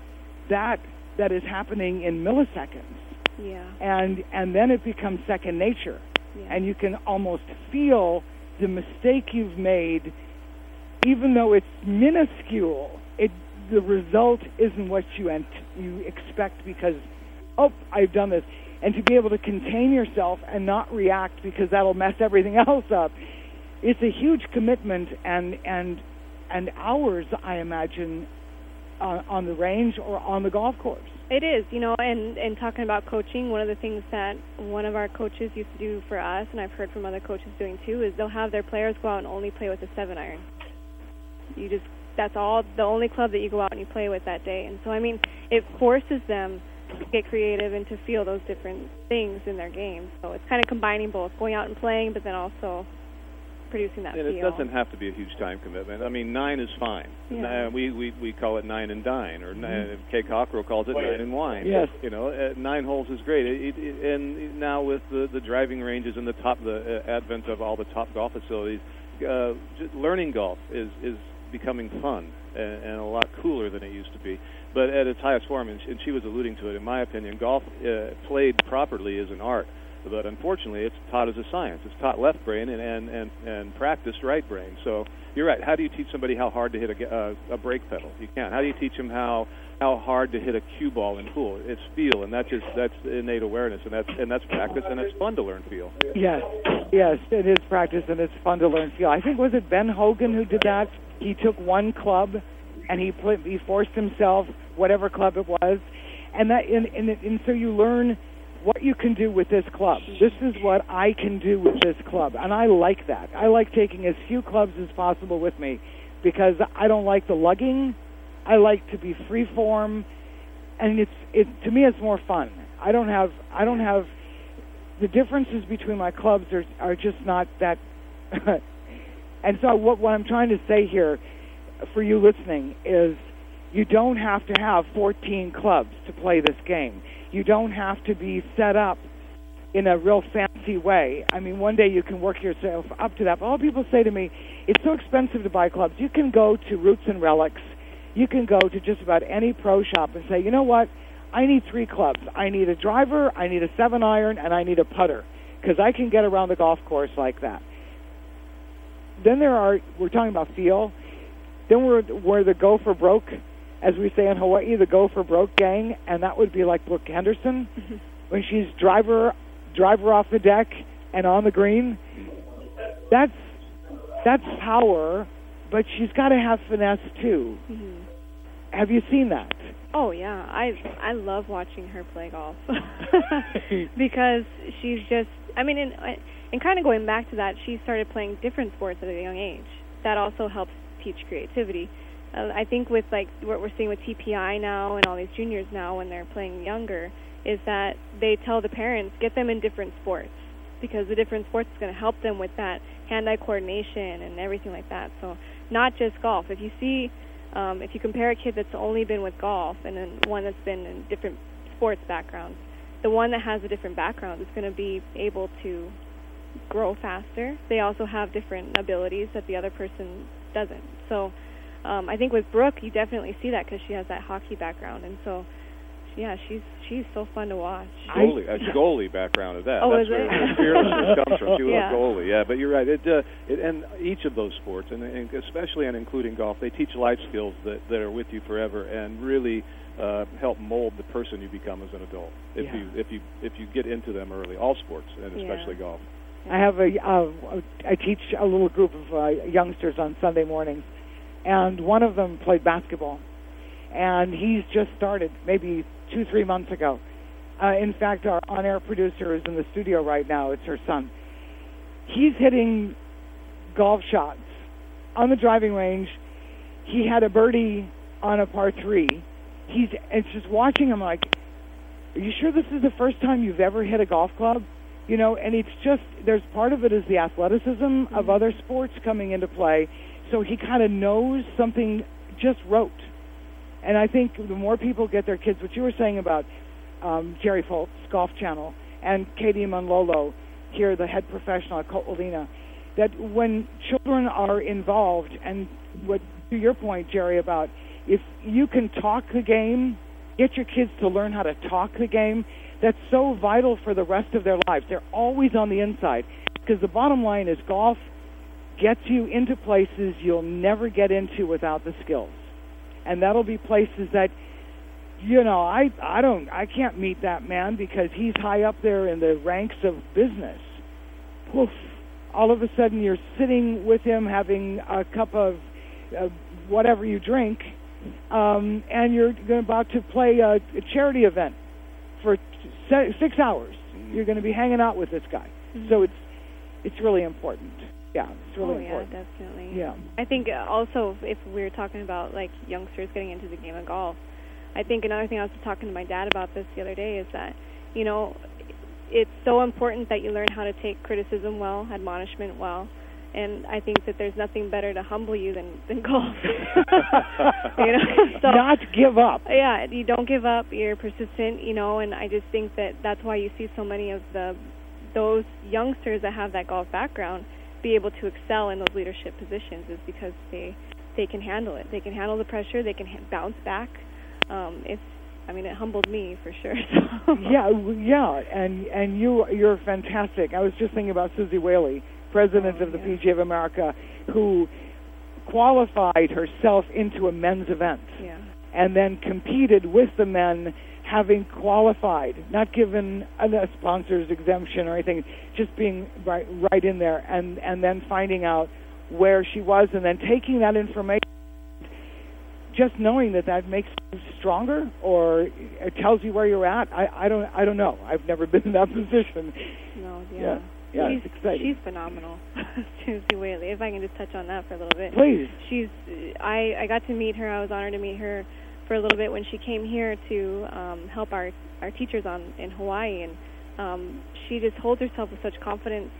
is happening in milliseconds. Yeah. And then it becomes second nature. Yeah. And you can almost feel the mistake you've made, even though it's minuscule. The result isn't what you expect because, I've done this. And to be able to contain yourself and not react because that'll mess everything else up, it's a huge commitment and hours, I imagine, on the range or on the golf course. It is, and talking about coaching, one of the things that one of our coaches used to do for us, and I've heard from other coaches doing too, is they'll have their players go out and only play with a 7-iron. That's all, the only club that you go out and you play with that day. And so, I mean, it forces them to get creative and to feel those different things in their game. So it's kind of combining both, going out and playing, but then also producing that feel. And it doesn't have to be a huge time commitment. I mean, 9 is fine. Yeah. We call it 9 and dine, or Kay Cockrell calls it 9 and wine. Yes. 9 holes is great. And now with the driving ranges and the advent of all the top golf facilities, just learning golf is becoming fun and a lot cooler than it used to be. But at its highest form, and she was alluding to it, in my opinion, golf played properly is an art. But unfortunately, it's taught as a science. It's taught left brain and practiced right brain. So you're right. How do you teach somebody how hard to hit a brake pedal? You can't. How do you teach them how hard to hit a cue ball in pool? It's feel, and that's innate awareness, and that's practice, and it's fun to learn feel. Yes, it is practice, and it's fun to learn feel. I think, was it Ben Hogan who did that? He took one club, and he forced himself, whatever club it was, and so you learn what you can do with this club. This is what I can do with this club, and I like that. I like taking as few clubs as possible with me because I don't like the lugging. I like to be free form, and to me it's more fun. I don't have the differences between my clubs are just not that. And so what I'm trying to say here, for you listening is you don't have to have 14 clubs to play this game. You don't have to be set up in a real fancy way. I mean, one day you can work yourself up to that. But all people say to me, it's so expensive to buy clubs. You can go to Roots and Relics. You can go to just about any pro shop and say, you know what, I need 3 clubs. I need a driver, I need a 7-iron, and I need a putter, because I can get around the golf course like that. Then we're talking about feel. Then we're the go for broke, as we say in Hawaii, the go for broke gang, and that would be like Brooke Henderson when she's driver off the deck and on the green. That's power, but she's got to have finesse too. Mm-hmm. Have you seen that? Oh yeah, I love watching her play golf because she's just. I mean, and kind of going back to that, she started playing different sports at a young age. That also helps teach creativity. I think with like what we're seeing with TPI now and all these juniors now when they're playing younger, is that they tell the parents, get them in different sports, because the different sports is going to help them with that hand-eye coordination and everything like that. So not just golf. If you see, if you compare a kid that's only been with golf and then one that's been in different sports backgrounds, the one that has a different background is going to be able to grow faster. They also have different abilities that the other person doesn't. So I think with Brooke, you definitely see that because she has that hockey background, and so yeah, she's so fun to watch. Goalie background of that. Oh, that's is it? where her fearlessness comes from. She was Yeah. a goalie, yeah. But you're right. And each of those sports, and especially and including golf, they teach life skills that are with you forever and really help mold the person you become as an adult. If you get into them early, all sports and especially golf. I have I teach a little group of youngsters on Sunday mornings, and one of them played basketball, and he's just started maybe 2-3 months ago. In fact, our on-air producer is in the studio right now. It's her son. He's hitting golf shots on the driving range. He had a birdie on a par 3. It's just watching him like, are you sure this is the first time you've ever hit a golf club? You know, and it's just, there's part of it is the athleticism of other sports coming into play. So he kind of knows something just rote. And I think the more people get their kids, what you were saying about Jerry Foltz, Golf Channel, and Katie Manlolo, here, the head professional at Cotalina, that when children are involved, and what to your point, Jerry, about if you can talk the game, get your kids to learn how to talk the game, that's so vital for the rest of their lives. They're always on the inside, because the bottom line is golf gets you into places you'll never get into without the skills. And that'll be places that, you know, I can't meet that man because he's high up there in the ranks of business. Poof. All of a sudden you're sitting with him having a cup of whatever you drink, and you're about to play a charity event for 6 hours. You're going to be hanging out with this guy. Mm-hmm. So it's really important. Yeah, it's really important. Yeah, definitely. Yeah. I think also if we're talking about like youngsters getting into the game of golf, I think another thing I was talking to my dad about this the other day is that, you know, it's so important that you learn how to take criticism well, admonishment well, and I think that there's nothing better to humble you than golf. You know, so, not give up. Yeah, you don't give up. You're persistent, you know, and I just think that that's why you see so many of those youngsters that have that golf background be able to excel in those leadership positions is because they can handle it. They can handle the pressure. They can bounce back. It humbled me for sure. So. Yeah, and you're fantastic. I was just thinking about Susie Whaley, president of the PGA of America, who qualified herself into a men's event, and then competed with the men, having qualified, not given a sponsor's exemption or anything, just being right in there, and then finding out where she was, and then taking that information, just knowing that makes you stronger, or it tells you where you're at. I don't know. I've never been in that position. No, yeah, it's exciting. She's phenomenal, Susie Whaley. If I can just touch on that for a little bit. Please. I got to meet her. I was honored to meet her for a little bit when she came here to help our teachers in Hawaii, and she just holds herself with such confidence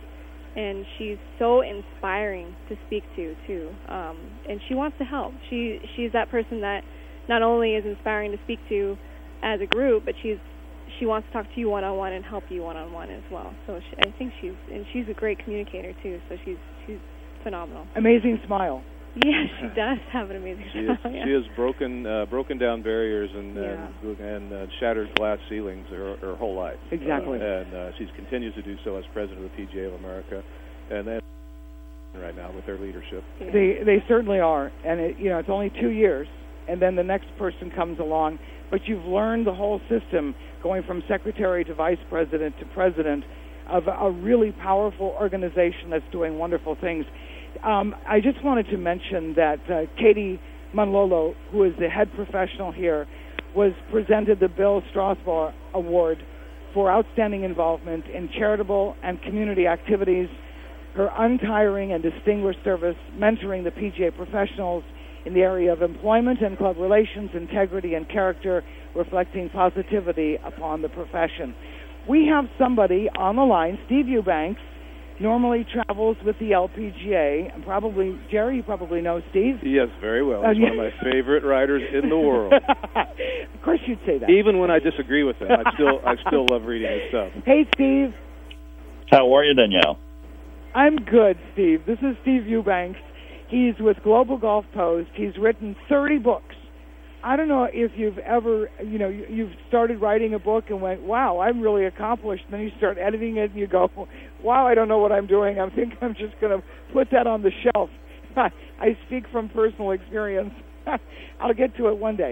and she's so inspiring to speak to, too. And she wants to help. She's that person that not only is inspiring to speak to as a group, but she wants to talk to you one-on-one and help you one-on-one as well. So I think she's a great communicator, too, so she's phenomenal. Amazing smile. Yeah, she does have an amazing smile. She has broken down barriers and shattered glass ceilings her whole life. Exactly. And she continues to do so as president of the PGA of America, and then right now with their leadership. They certainly are, and it's only 2 years, and then the next person comes along. But you've learned the whole system, going from secretary to vice president to president, of a really powerful organization that's doing wonderful things. I just wanted to mention that Katie Manlolo, who is the head professional here, was presented the Bill Strasbaugh Award for outstanding involvement in charitable and community activities, her untiring and distinguished service mentoring the PGA professionals in the area of employment and club relations, integrity and character, reflecting positivity upon the profession. We have somebody on the line, Steve Eubanks, normally travels with the LPGA, and probably, Jerry, you probably know Steve? Yes, very well. He's one of my favorite riders in the world. Of course you'd say that. Even when I disagree with him, I still love reading his stuff. Hey, Steve. How are you, Danielle? I'm good, Steve. This is Steve Eubanks. He's with Global Golf Post. He's written 30 books. I don't know if you've ever, you've started writing a book and went, wow, I'm really accomplished. And then you start editing it and you go, wow, I don't know what I'm doing. I think I'm just going to put that on the shelf. I speak from personal experience. I'll get to it one day.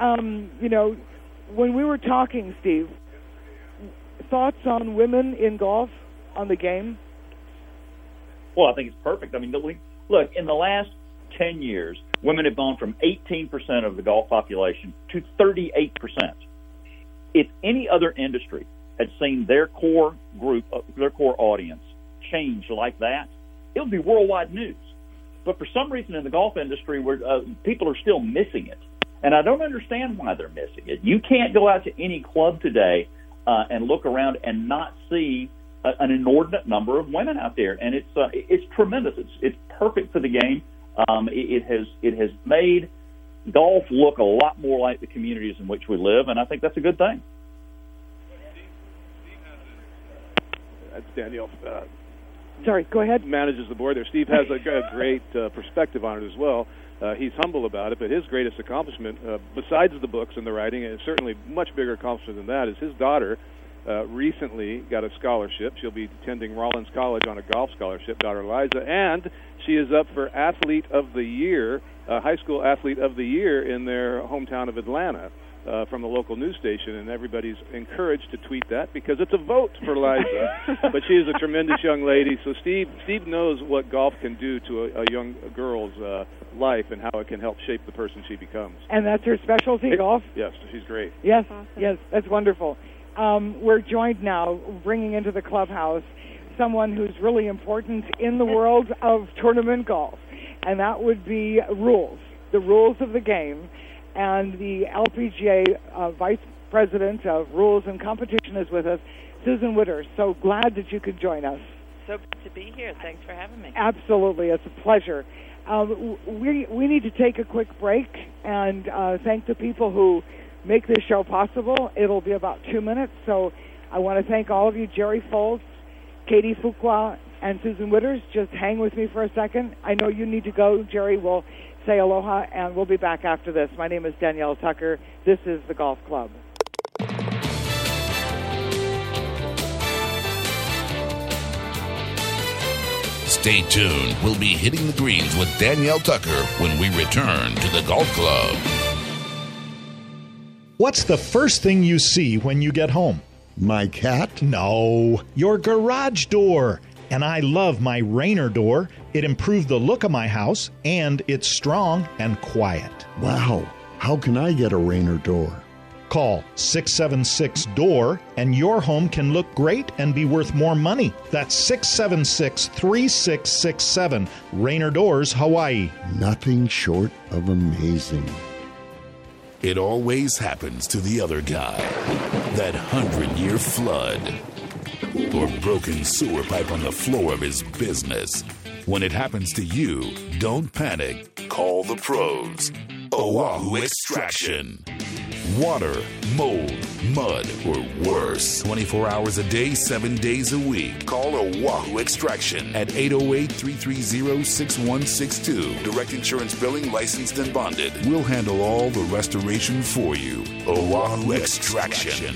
When we were talking, Steve, thoughts on women in golf, on the game? Well, I think it's perfect. I mean, look, in the last 10 years, women have gone from 18% of the golf population to 38%. If any other industry had seen their core group, their core audience change like that, it would be worldwide news. But for some reason in the golf industry, where people are still missing it, and I don't understand why they're missing it. You can't go out to any club today and look around and not see an inordinate number of women out there, and it's tremendous. It's perfect for the game. It has made golf look a lot more like the communities in which we live, and I think that's a good thing. That's Danielle. Sorry, go ahead. Manages the board there. Steve has a great perspective on it as well. He's humble about it, but his greatest accomplishment, besides the books and the writing, and certainly much bigger accomplishment than that, is his daughter recently got a scholarship. She'll be attending Rollins College on a golf scholarship, daughter Liza, and she is up for Athlete of the Year, High School Athlete of the Year in their hometown of Atlanta from the local news station, and everybody's encouraged to tweet that because it's a vote for Liza. But she is a tremendous young lady, so Steve knows what golf can do to a young girl's life and how it can help shape the person she becomes. And that's her specialty, golf? Yes, she's great. Yes, yes, that's wonderful. We're joined now, bringing into the clubhouse, someone who's really important in the world of tournament golf, and that would be rules, the rules of the game. And the LPGA Vice President of Rules and Competition is with us, Susan Witter. So glad that you could join us. So good to be here. Thanks for having me. Absolutely. It's a pleasure. We need to take a quick break and thank the people who make this show possible. It'll be about 2 minutes, so I want to thank all of you, Jerry Foltz, Katie Fuqua, and Susan Witters. Just hang with me for a second. I know you need to go. Jerry will say aloha, and we'll be back after this. My name is Danielle Tucker. This is The Golf Club. Stay tuned. We'll be hitting the greens with Danielle Tucker when we return to The Golf Club. What's the first thing you see when you get home? My cat? No, your garage door. And I love my Rainer door. It improved the look of my house, and it's strong and quiet. Wow. How can I get a Rainer door? Call 676-DOOR, and your home can look great and be worth more money. That's 676-3667. Rainer Doors, Hawaii. Nothing short of amazing. It always happens to the other guy. That 100-year flood. or broken sewer pipe on the floor of his business. When it happens to you, don't panic. Call the pros. Oahu Extraction. Water, mold, mud, or worse. 24 hours a day, 7 days a week. Call Oahu Extraction at 808-330-6162. Direct insurance billing, licensed and bonded. We'll handle all the restoration for you. Oahu Extraction.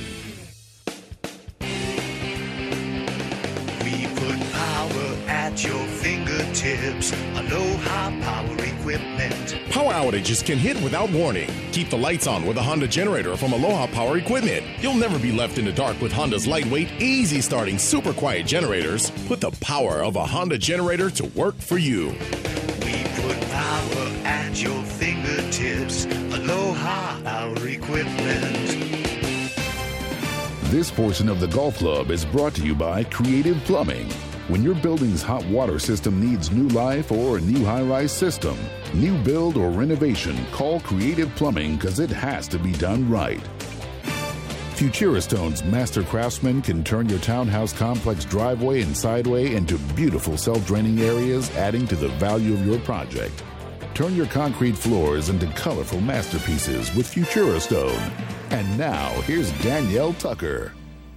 We put power at your fingertips. Aloha Power Equipment. Power outages can hit without warning. Keep the lights on with a Honda generator from Aloha Power Equipment. You'll never be left in the dark with Honda's lightweight, easy-starting, super quiet generators. Put the power of a Honda generator to work for you. We put power at your fingertips. Aloha Power Equipment. This portion of the Golf Club is brought to you by Creative Plumbing. When your building's hot water system needs new life or a new high-rise system, new build or renovation, call Creative Plumbing because it has to be done right. Futuristone's master craftsmen can turn your townhouse complex driveway and sideway into beautiful self-draining areas, adding to the value of your project. Turn your concrete floors into colorful masterpieces with Futuristone. And now, here's Danielle Tucker.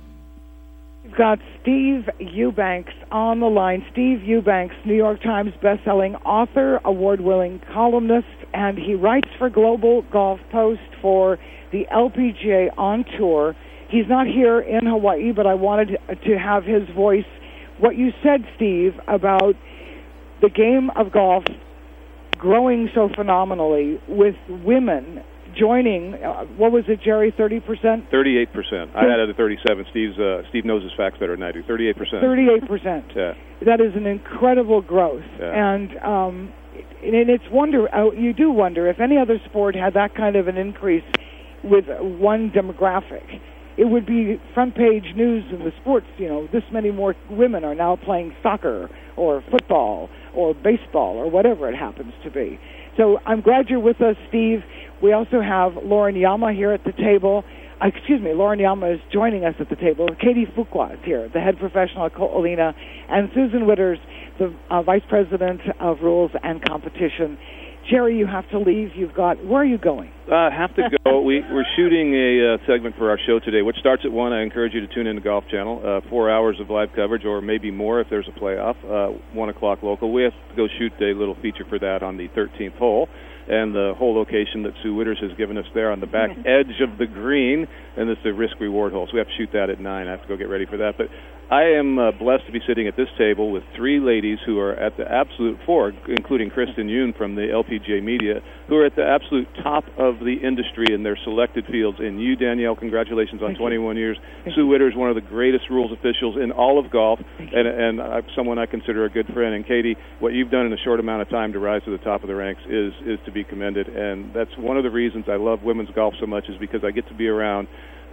We've got Steve Eubanks on the line. Steve Eubanks, New York Times bestselling author, award-winning columnist, and he writes for Global Golf Post for the LPGA on tour. He's not here in Hawaii, but I wanted to have his voice. What you said, Steve, about the game of golf growing so phenomenally with women joining, what was it, Jerry, 30%? 38%. I had it at 37. Steve knows his facts better than I do. 38%. 38%. Yeah. That is an incredible growth. Yeah. And it's you do wonder if any other sport had that kind of an increase with one demographic. It would be front page news in the sports, this many more women are now playing soccer or football or baseball or whatever it happens to be. So I'm glad you're with us, Steve. We also have Lauren Yama here at the table. Lauren Yama is joining us at the table. Katie Fuqua is here, the head professional at Ko'olina, and Susan Witters, the vice president of rules and competition. Jerry, you have to leave. Where are you going? Have to go. We're shooting a segment for our show today, which starts at 1. I encourage you to tune in to Golf Channel. 4 hours of live coverage, or maybe more if there's a playoff. 1 o'clock local. We have to go shoot a little feature for that on the 13th hole. And the whole location that Sue Witters has given us there on the back edge of the green, and it's the risk-reward hole. So we have to shoot that at 9. I have to go get ready for that. But I am blessed to be sitting at this table with 3 ladies who are at the absolute 4, including Kristen Yoon from the LPGA Media, who are at the absolute top of the industry in their selected fields. And you, Danielle, congratulations on 21 years. Sue Witters, one of the greatest rules officials in all of golf, and someone I consider a good friend. And Katie, what you've done in a short amount of time to rise to the top of the ranks is to be commended. And that's one of the reasons I love women's golf so much, is because I get to be around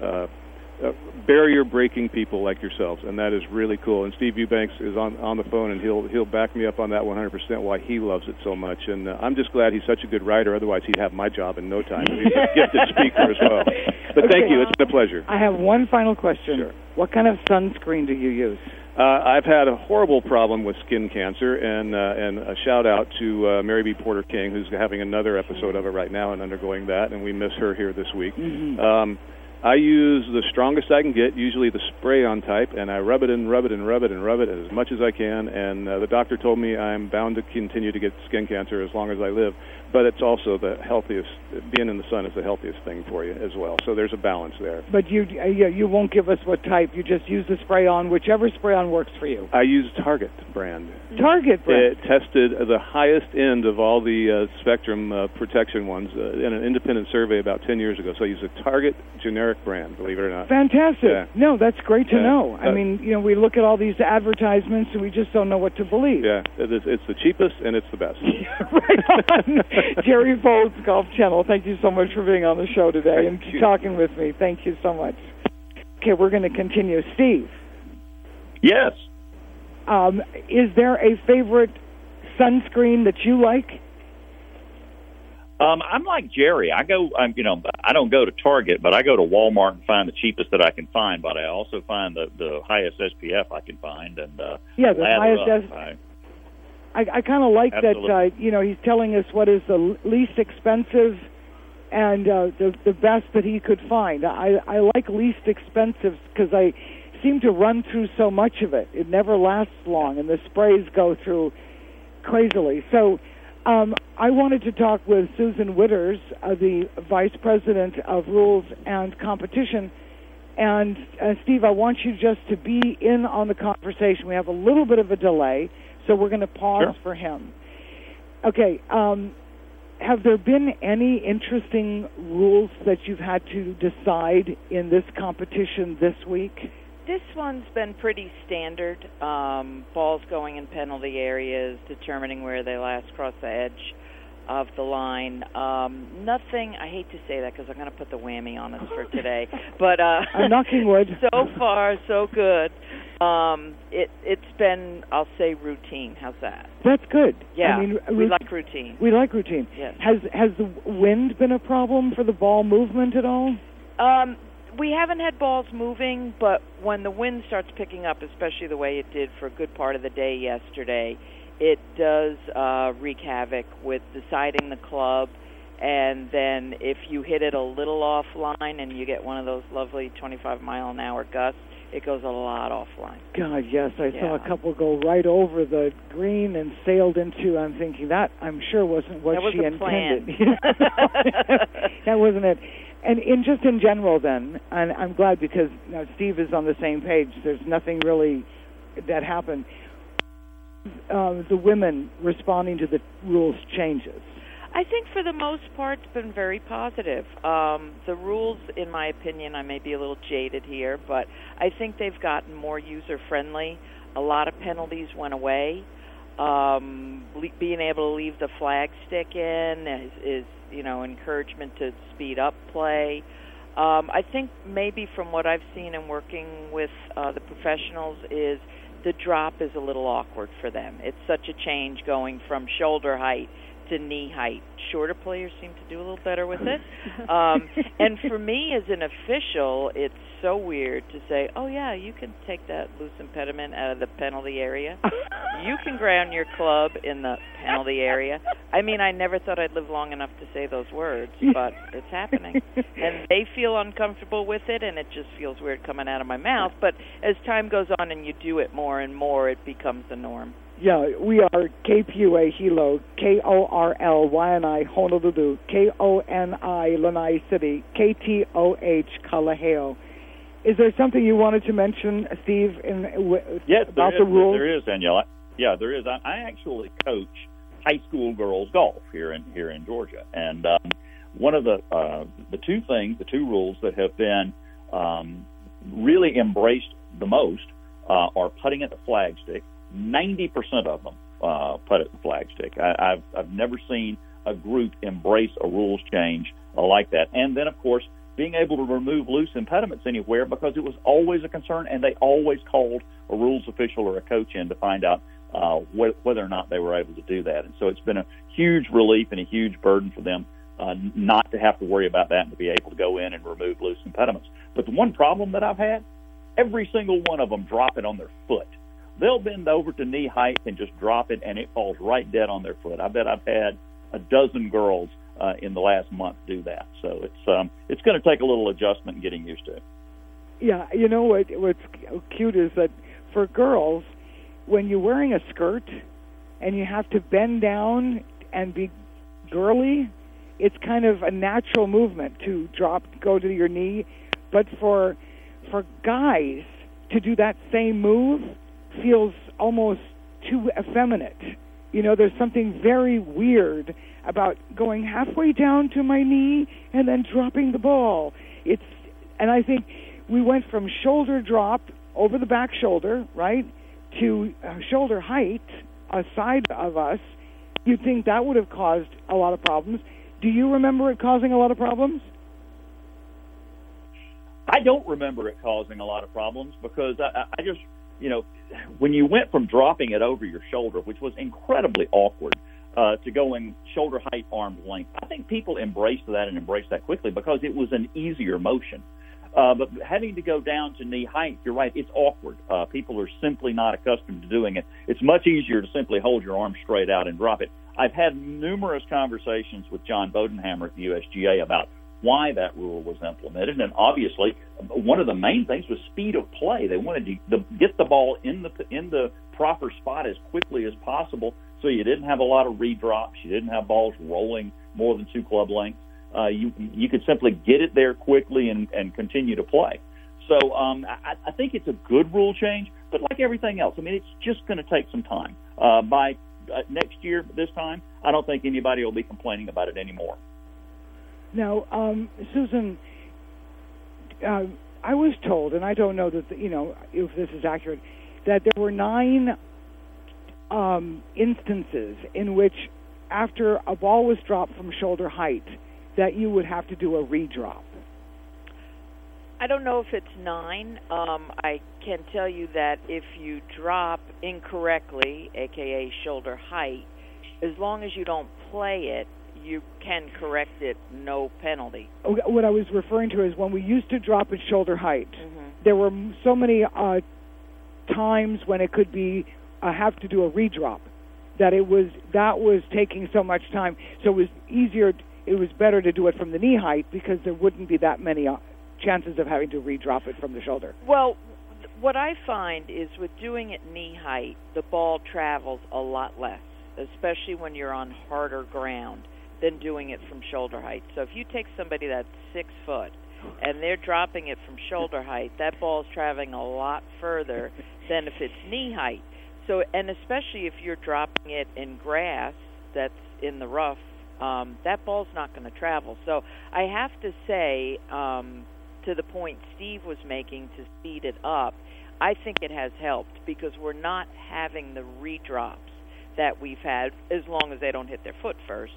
barrier-breaking people like yourselves, and that is really cool. And Steve Eubanks is on the phone, and he'll back me up on that 100%, why he loves it so much. And I'm just glad he's such a good writer. Otherwise, he'd have my job in no time. He's a gifted speaker as well. But thank you. It's been a pleasure. I have one final question. Sure. What kind of sunscreen do you use? I've had a horrible problem with skin cancer, and a shout-out to Mary B. Porter King, who's having another episode of it right now and undergoing that, and we miss her here this week. Mm-hmm. I use the strongest I can get, usually the spray-on type, and I rub it and rub it and rub it and rub it as much as I can, and the doctor told me I'm bound to continue to get skin cancer as long as I live, but it's also the healthiest. Being in the sun is the healthiest thing for you as well, so there's a balance there. But you won't give us what type. You just use the spray-on, whichever spray-on works for you. I use Target brand. Target brand. It tested the highest end of all the spectrum protection ones in an independent survey about 10 years ago, so I use a Target generic brand, believe it or not. Fantastic. Yeah. No, that's great to know. I mean, we look at all these advertisements and we just don't know what to believe. Yeah, it's the cheapest and it's the best. Right on. Jerry Folds, Golf Channel, thank you so much for being on the show today and talking with me. Thank you so much. Okay, we're going to continue. Steve. Yes. Is there a favorite sunscreen that you like? I'm like Jerry. I don't go to Target, but I go to Walmart and find the cheapest that I can find. But I also find the highest SPF I can find, and the highest. I kind of like that. He's telling us what is the least expensive and the best that he could find. I like least expensive because I seem to run through so much of it. It never lasts long, and the sprays go through crazily. So. I wanted to talk with Susan Witters, the Vice President of Rules and Competition. And, Steve, I want you just to be in on the conversation. We have a little bit of a delay, so we're going to pause for him. Okay. Have there been any interesting rules that you've had to decide in this competition this week? This one's been pretty standard. Balls going in penalty areas, determining where they last cross the edge of the line. Nothing, I hate to say that because I'm going to put the whammy on us for today. But I'm knocking wood. So far, so good. It's been, I'll say, routine. How's that? That's good. Yeah, we like routine. We like routine. Yes. Has the wind been a problem for the ball movement at all? We haven't had balls moving, but when the wind starts picking up, especially the way it did for a good part of the day yesterday, it does wreak havoc with deciding the club. And then if you hit it a little offline and you get one of those lovely 25-mile-an-hour gusts, it goes a lot offline. God, yes. I saw a couple go right over the green and sailed into, I'm thinking, that I'm sure wasn't what she intended. That wasn't it. And in general then, and I'm glad because Steve is on the same page, there's nothing really that happened. The women responding to the rules changes. I think for the most part it's been very positive. The rules, in my opinion, I may be a little jaded here, but I think they've gotten more user-friendly. A lot of penalties went away. Being able to leave the flag stick in is encouragement to speed up play. I think maybe from what I've seen in working with the professionals is the drop is a little awkward for them. It's such a change going from shoulder height to knee height. Shorter players seem to do a little better with it. And for me as an official, it's so weird to say, oh, yeah, you can take that loose impediment out of the penalty area. You can ground your club in the penalty area. I mean, I never thought I'd live long enough to say those words, but it's happening. And they feel uncomfortable with it, and it just feels weird coming out of my mouth. But as time goes on and you do it more and more, it becomes the norm. Yeah, we are KPUA Hilo, KORLYNI Honolulu, KONI Lanai City, KTOH Kalaheo. Is there something you wanted to mention, Steve, about the rules? There is, Danielle. Yeah, there is. I actually coach high school girls golf here in Georgia, and one of the two rules that have been really embraced the most are putting at the flagstick. 90% of them putt at the flagstick. I've never seen a group embrace a rules change like that. And then, of course, being able to remove loose impediments anywhere, because it was always a concern, and they always called a rules official or a coach in to find out whether or not they were able to do that. And so it's been a huge relief and a huge burden for them not to have to worry about that and to be able to go in and remove loose impediments. But the one problem that I've had, every single one of them drop it on their foot. They'll bend over to knee height and just drop it, and it falls right dead on their foot. I bet I've had a dozen girls in the last month do that. So it's going to take a little adjustment and getting used to it. Yeah, you know what's cute is that for girls, when you're wearing a skirt and you have to bend down and be girly, it's kind of a natural movement to go to your knee. But for guys to do that same move feels almost too effeminate. You know, there's something very weird about going halfway down to my knee and then dropping the ball. And I think we went from shoulder drop over the back shoulder, right, to shoulder height aside of us. You'd think that would have caused a lot of problems. Do you remember it causing a lot of problems? I don't remember it causing a lot of problems because I just, when you went from dropping it over your shoulder, which was incredibly awkward, to going shoulder height, arm's length. I think people embraced that quickly because it was an easier motion. But having to go down to knee height, you're right, it's awkward. People are simply not accustomed to doing it. It's much easier to simply hold your arm straight out and drop it. I've had numerous conversations with John Bodenhammer at the USGA about why that rule was implemented, and obviously one of the main things was speed of play. They wanted to get the ball in the proper spot as quickly as possible, so you didn't have a lot of redrops, you didn't have balls rolling more than 2 club lengths. You could simply get it there quickly and continue to play. So I think it's a good rule change, but like everything else, I mean, it's just going to take some time. By next year, this time, I don't think anybody will be complaining about it anymore. Now, Susan, I was told, and I don't know that if this is accurate, that there were 9 instances in which, after a ball was dropped from shoulder height, that you would have to do a redrop. I don't know if it's 9. I can tell you that if you drop incorrectly, a.k.a. shoulder height, as long as you don't play it, you can correct it, no penalty. What I was referring to is when we used to drop at shoulder height, there were so many times when it could be have to do a redrop that was taking so much time. So it was easier. It was better to do it from the knee height because there wouldn't be that many chances of having to redrop it from the shoulder. Well, what I find is with doing it knee height, the ball travels a lot less, especially when you're on harder ground, than doing it from shoulder height. So if you take somebody that's 6 foot and they're dropping it from shoulder height, that ball's traveling a lot further than if it's knee height. So, and especially if you're dropping it in grass that's in the rough, that ball's not going to travel. So I have to say, to the point Steve was making to speed it up, I think it has helped because we're not having the redrops that we've had, as long as they don't hit their foot first.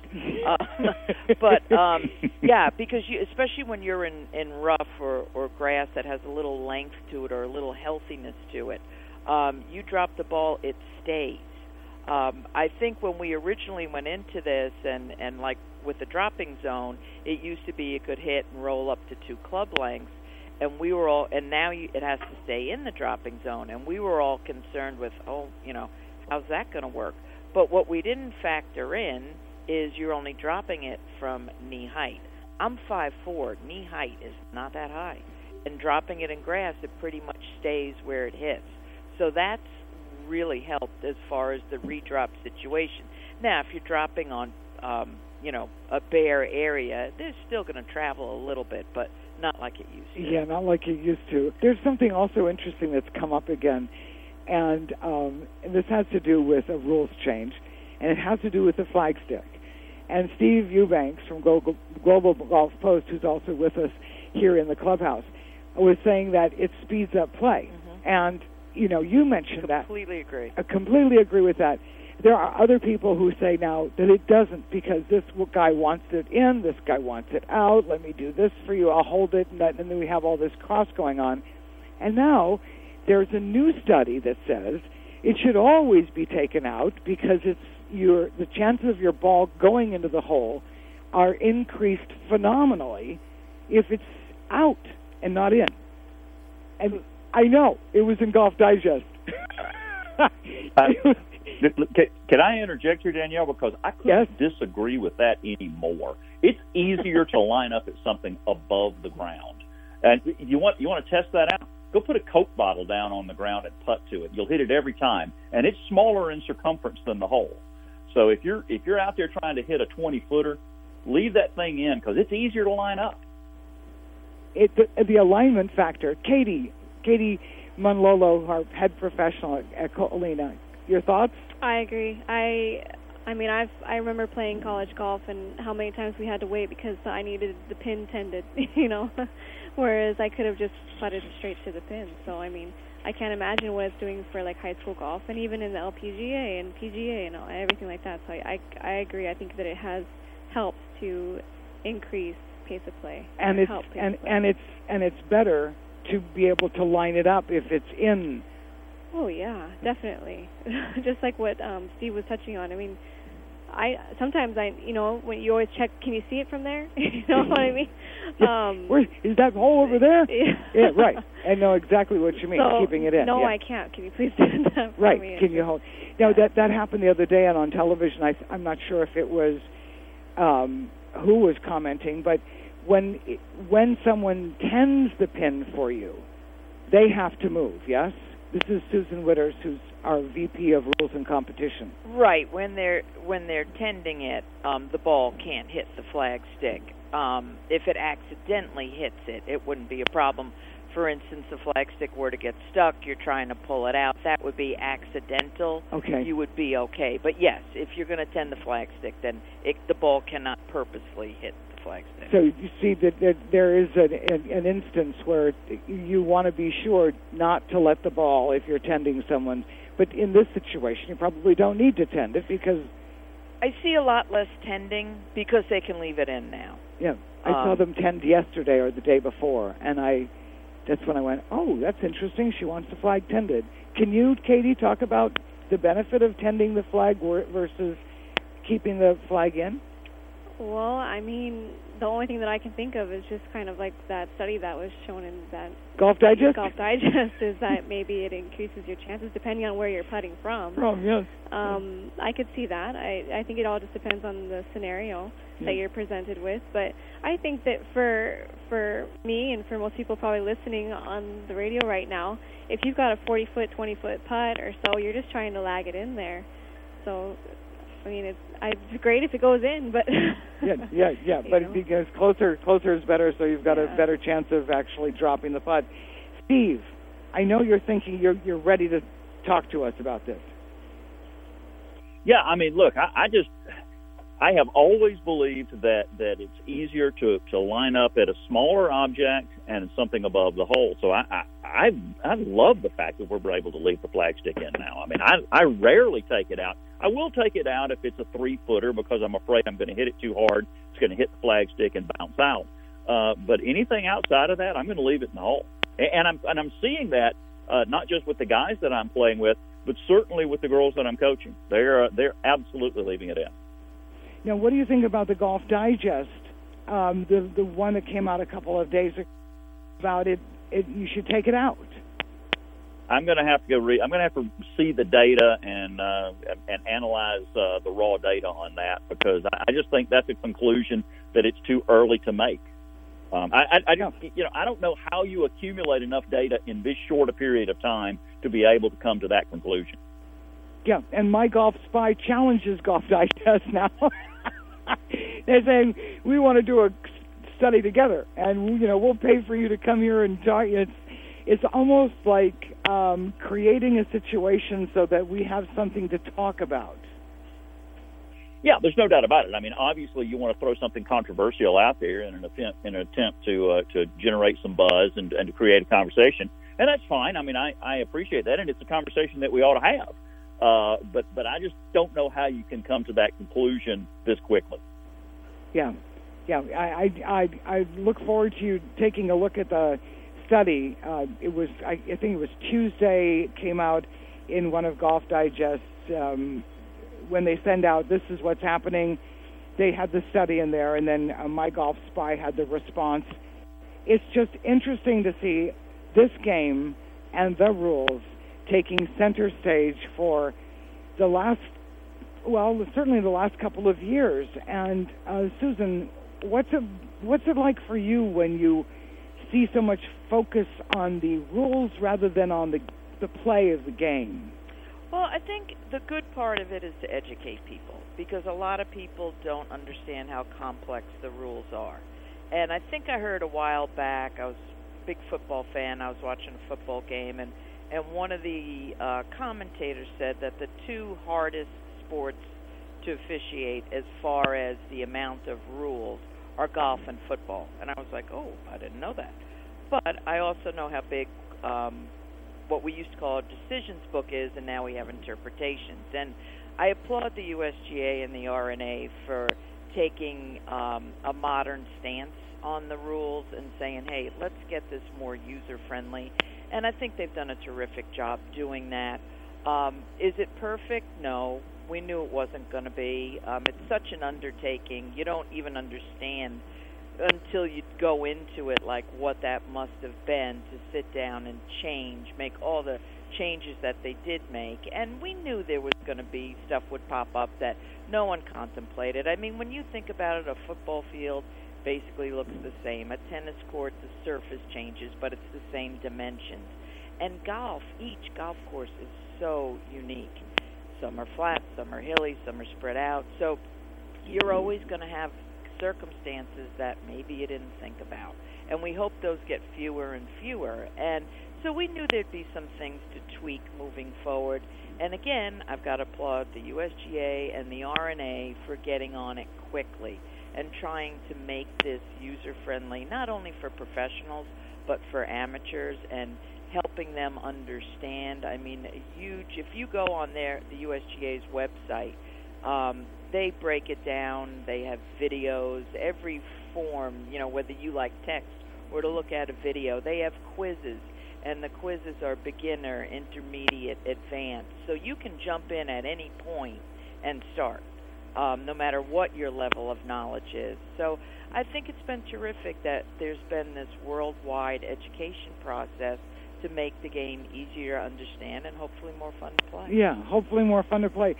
Yeah, because especially when you're in rough or grass that has a little length to it or a little healthiness to it, you drop the ball, it stays. I think when we originally went into this, and like with the dropping zone, it used to be you could hit and roll up to 2 club lengths, and we were all, and now it has to stay in the dropping zone, and we were all concerned with, how's that going to work? But what we didn't factor in is you're only dropping it from knee height. I'm 5'4", knee height is not that high, and dropping it in grass, it pretty much stays where it hits. So that's really helped as far as the redrop situation. Now, if you're dropping on, a bare area, they're still going to travel a little bit, but not like it used to. Yeah, not like it used to. There's something also interesting that's come up again, and this has to do with a rules change, and it has to do with the flag stick. And Steve Eubanks from Global Golf Post, who's also with us here in the clubhouse, was saying that it speeds up play. And you mentioned that. Completely agree. I completely agree with that. There are other people who say now that it doesn't because this guy wants it in, this guy wants it out, let me do this for you, I'll hold it, and then we have all this cross going on. And now there's a new study that says it should always be taken out because the chances of your ball going into the hole are increased phenomenally if it's out and not in. And I know, it was in Golf Digest. Can I interject here, Danielle? Because I couldn't disagree with that anymore. It's easier to line up at something above the ground. And you want to test that out? Go put a Coke bottle down on the ground and putt to it. You'll hit it every time. And it's smaller in circumference than the hole. So if you're out there trying to hit a 20-footer, leave that thing in because it's easier to line up. The alignment factor. Katie Munlolo, our head professional at Colina. Your thoughts? I agree. I remember playing college golf and how many times we had to wait because I needed the pin tended, whereas I could have just putted straight to the pin. So, I can't imagine what it's doing for, high school golf and even in the LPGA and PGA and everything like that. So I agree. I think that it has helped to increase pace of play. And it's better to be able to line it up if it's in. Oh, yeah, definitely. Just like what Steve was touching on. sometimes when you always check, can you see it from there? You know what I mean? Where is that hole over there? Yeah, right. I know exactly what you mean. Keeping it in. No, yeah. I can't. Can you please do that for right. me? Can you hold? Now that happened the other day, and on television, I'm not sure if it was who was commenting, but when someone tends the pin for you, they have to move. Yes. This is Susan Witters, who's our VP of Rules and Competition. Right. When they're tending it, the ball can't hit the flag stick. If it accidentally hits it, it wouldn't be a problem. For instance, the flag stick were to get stuck, you're trying to pull it out, that would be accidental. Okay. You would be okay. But yes, if you're going to tend the flag stick, then the ball cannot purposely hit the flag stick. So you see that there is an instance where you want to be sure not to let the ball if you're tending someone. But in this situation, you probably don't need to tend it because... I see a lot less tending because they can leave it in now. Yeah. I saw them tend yesterday or the day before, and that's when I went, oh, that's interesting. She wants the flag tended. Can you, Katie, talk about the benefit of tending the flag versus keeping the flag in? Well, I mean, the only thing that I can think of is just kind of like that study that was shown in that Golf Digest? Golf Digest is that maybe it increases your chances depending on where you're putting from. Yes. I could see that. I think it all just depends on the scenario that you're presented with. But I think that for me and for most people probably listening on the radio right now, if you've got a 40-foot, 20-foot putt or so, you're just trying to lag it in there. So, I mean, it's great if it goes in, but... yeah. But because closer is better, so you've got a better chance of actually dropping the putt. Steve, I know you're thinking you're ready to talk to us about this. Yeah, I mean, look, I have always believed that it's easier to line up at a smaller object and something above the hole. So I love the fact that we're able to leave the flag stick in now. I mean, I rarely take it out. I will take it out if it's a 3-footer because I'm afraid I'm going to hit it too hard. It's going to hit the flag stick and bounce out. But anything outside of that, I'm going to leave it in the hole. And I'm seeing that not just with the guys that I'm playing with, but certainly with the girls that I'm coaching. They're absolutely leaving it in. Now, what do you think about the Golf Digest, the one that came out a couple of days ago about it? You should take it out. I'm going to have to go I'm going to have to see the data and analyze the raw data on that because I just think that's a conclusion that it's too early to make. I don't know how you accumulate enough data in this short a period of time to be able to come to that conclusion. Yeah, and My Golf Spy challenges Golf Digest now. They're saying we want to do a study together, and we'll pay for you to come here and talk. It's almost like creating a situation so that we have something to talk about. Yeah, there's no doubt about it. I mean, obviously, you want to throw something controversial out there in an attempt to generate some buzz and to create a conversation, and that's fine. I mean, I appreciate that, and it's a conversation that we ought to have. But I just don't know how you can come to that conclusion this quickly. Yeah. I look forward to you taking a look at the study. I think it was Tuesday. It came out in one of Golf Digest's. When they send out, this is what's happening, they had the study in there, and then My Golf Spy had the response. It's just interesting to see this game and the rules taking center stage for certainly the last couple of years. And Susan, what's it like for you when you see so much focus on the rules rather than on the play of the game? Well, I think the good part of it is to educate people because a lot of people don't understand how complex the rules are. And I think I heard a while back, I was a big football fan, I was watching a football game, and one of the commentators said that the two hardest sports to officiate as far as the amount of rules are golf and football. And I was like, oh, I didn't know that. But I also know how big what we used to call a decisions book is, and now we have interpretations. And I applaud the USGA and the R&A for taking a modern stance on the rules and saying, hey, let's get this more user-friendly. And I think they've done a terrific job doing that. Is it perfect? No. We knew it wasn't going to be. It's such an undertaking. You don't even understand until you go into it, like what that must have been to sit down and make all the changes that they did make. And we knew there was going to be stuff would pop up that no one contemplated. I mean, when you think about it, a football field basically looks the same. A tennis court, the surface changes, but it's the same dimensions. And golf, each golf course is so unique. Some are flat, some are hilly, some are spread out. So you're always going to have circumstances that maybe you didn't think about. And we hope those get fewer and fewer. And so we knew there'd be some things to tweak moving forward. And again, I've got to applaud the USGA and the R&A for getting on it quickly and trying to make this user-friendly, not only for professionals, but for amateurs, and helping them understand. I mean, if you go on the USGA's website, they break it down. They have videos, every form, whether you like text or to look at a video. They have quizzes, and the quizzes are beginner, intermediate, advanced. So you can jump in at any point and start, no matter what your level of knowledge is. So I think it's been terrific that there's been this worldwide education process to make the game easier to understand and hopefully more fun to play. Yeah, hopefully more fun to play.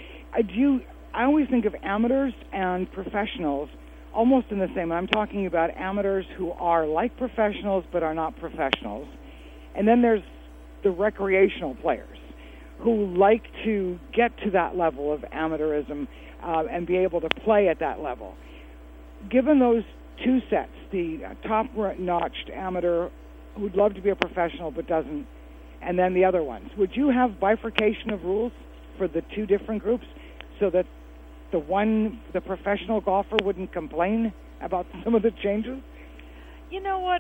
I always think of amateurs and professionals almost in the same. I'm talking about amateurs who are like professionals but are not professionals. And then there's the recreational players who like to get to that level of amateurism and be able to play at that level. Given those two sets, the top-notched amateur who'd love to be a professional but doesn't, and then the other ones, would you have bifurcation of rules for the two different groups so that the professional golfer wouldn't complain about some of the changes? You know what?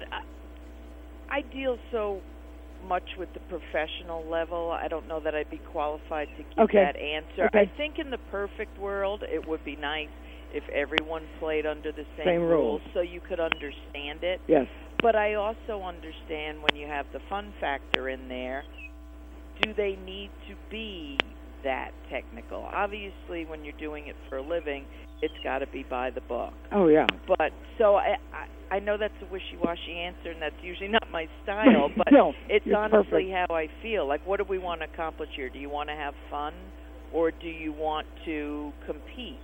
I deal so much with the professional level. I don't know that I'd be qualified to give that answer. Okay. I think in the perfect world, it would be nice if everyone played under the same rules so you could understand it. Yes. But I also understand when you have the fun factor in there, do they need to be that technical? Obviously, when you're doing it for a living, it's got to be by the book. Oh, yeah. But so I know that's a wishy-washy answer, and that's usually not my style, but no, it's honestly perfect. how I feel. Like, what do we want to accomplish here? Do you want to have fun, or do you want to compete?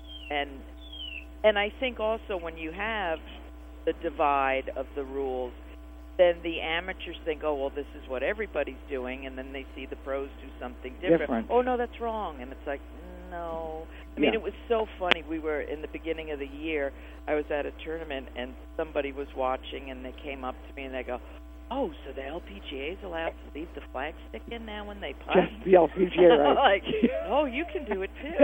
And I think also when you have the divide of the rules, then the amateurs think, oh, well, this is what everybody's doing, and then they see the pros do something different. Oh, no, that's wrong. And it's like, no. I mean, it was so funny. We were, in the beginning of the year, I was at a tournament, and somebody was watching, and they came up to me, and they go, oh, so the LPGA is allowed to leave the flag stick in now when they putt? Just the LPGA, right? Like, oh, you can do it, too.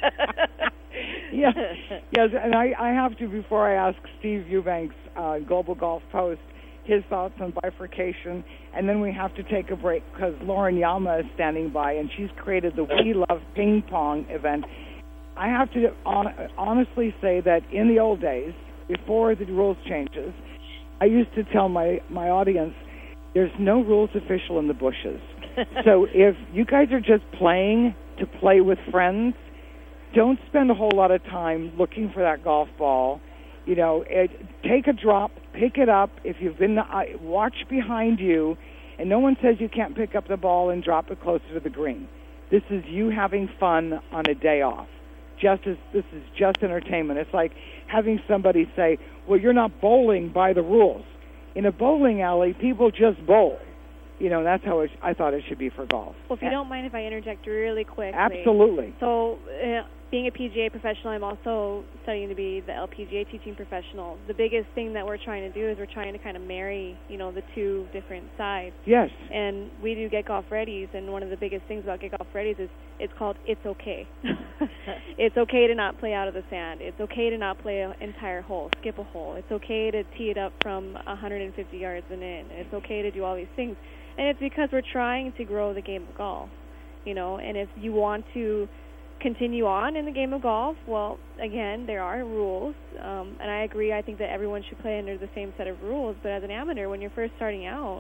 Yes, and I have to, before I ask Steve Eubanks, Global Golf Post, his thoughts on bifurcation, and then we have to take a break because Lauren Yama is standing by, and she's created the We Love Ping Pong event. I have to honestly say that in the old days, before the rules changes, I used to tell my audience, there's no rules official in the bushes. So if you guys are just playing to play with friends, don't spend a whole lot of time looking for that golf ball. Take a drop, pick it up. If you've been, watch behind you, and no one says you can't pick up the ball and drop it closer to the green. This is you having fun on a day off. This is just entertainment. It's like having somebody say, well, you're not bowling by the rules. In a bowling alley, people just bowl. That's how I thought it should be for golf. Well, if you don't mind if I interject really quickly. Absolutely. So, being a PGA professional, I'm also studying to be the LPGA teaching professional. The biggest thing that we're trying to do is we're trying to kind of marry, the two different sides. Yes. And we do Get Golf Readies, and one of the biggest things about Get Golf Readies is it's called It's Okay. It's okay to not play out of the sand. It's okay to not play an entire hole, skip a hole. It's okay to tee it up from 150 yards and in. It's okay to do all these things. And it's because we're trying to grow the game of golf, and if you want to continue on in the game of golf, well, again, there are rules, and I agree. I think that everyone should play under the same set of rules, but as an amateur, when you're first starting out,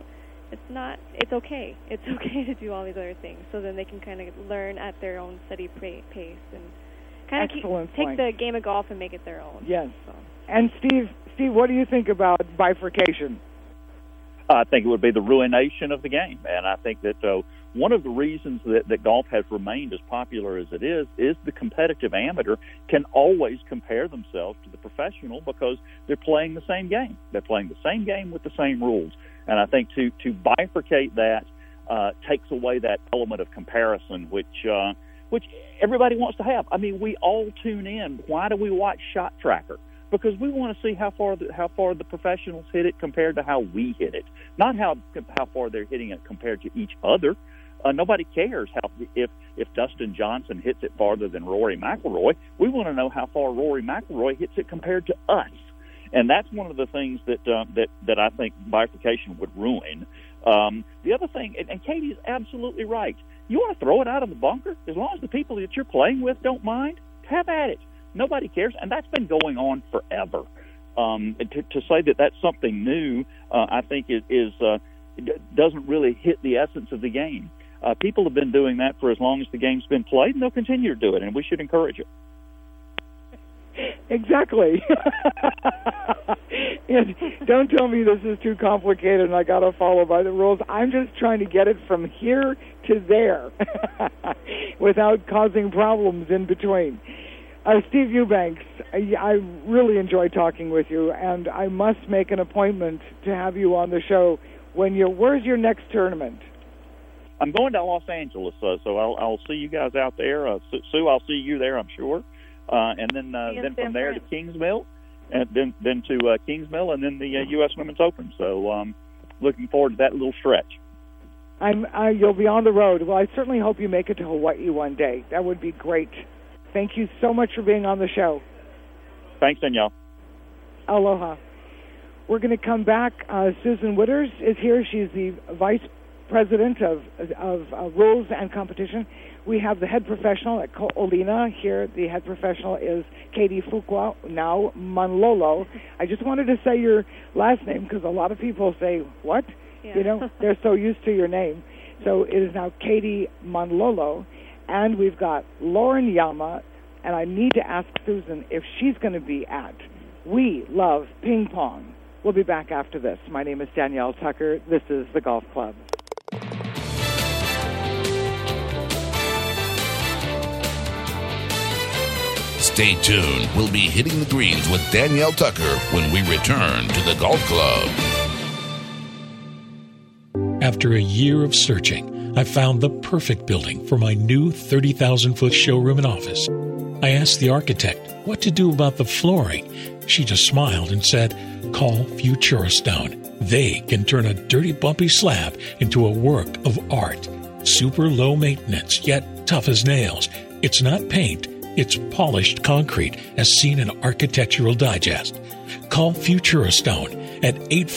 It's okay. It's okay to do all these other things. So then they can kind of learn at their own steady pace and kind of take the game of golf and make it their own. Yes. So. And Steve, what do you think about bifurcation? I think it would be the ruination of the game. And I think that one of the reasons that golf has remained as popular as it is the competitive amateur can always compare themselves to the professional because they're playing the same game. They're playing the same game with the same rules. And I think to bifurcate that takes away that element of comparison, which everybody wants to have. I mean, we all tune in. Why do we watch Shot Tracker? Because we want to see how far the professionals hit it compared to how we hit it, not how far they're hitting it compared to each other. Nobody cares if Dustin Johnson hits it farther than Rory McIlroy. We want to know how far Rory McIlroy hits it compared to us, and that's one of the things that I think bifurcation would ruin. The other thing, and Katie's absolutely right. You want to throw it out of the bunker as long as the people that you're playing with don't mind. Have at it. Nobody cares, and that's been going on forever. To say that that's something new, I think doesn't really hit the essence of the game. People have been doing that for as long as the game's been played, and they'll continue to do it, and we should encourage it. Exactly. Don't tell me this is too complicated and I got to follow by the rules. I'm just trying to get it from here to there without causing problems in between. Steve Eubanks, I really enjoyed talking with you, and I must make an appointment to have you on the show. Where's your next tournament? I'm going to Los Angeles, so I'll see you guys out there. Sue, I'll see you there, I'm sure. And then from there to Kingsmill, and then to Kingsmill, and then the U.S. Women's Open. So looking forward to that little stretch. You'll be on the road. Well, I certainly hope you make it to Hawaii one day. That would be great. Thank you so much for being on the show. Thanks, Danielle. Aloha. We're going to come back. Susan Witters is here. She's the Vice President of Rules and Competition. We have the head professional at Ko'olina here. The head professional is Katie Fuqua, now Manlolo. I just wanted to say your last name because a lot of people say, what? Yeah. They're so used to your name. So it is now Katie Manlolo. And we've got Lauren Yama, and I need to ask Susan if she's going to be at We Love Ping Pong. We'll be back after this. My name is Danielle Tucker. This is The Golf Club. Stay tuned. We'll be hitting the greens with Danielle Tucker when we return to The Golf Club. After a year of searching, I found the perfect building for my new 30,000-foot showroom and office. I asked the architect what to do about the flooring. She just smiled and said, call Futura Stone. They can turn a dirty, bumpy slab into a work of art. Super low maintenance, yet tough as nails. It's not paint, it's polished concrete, as seen in Architectural Digest. Call Futura Stone at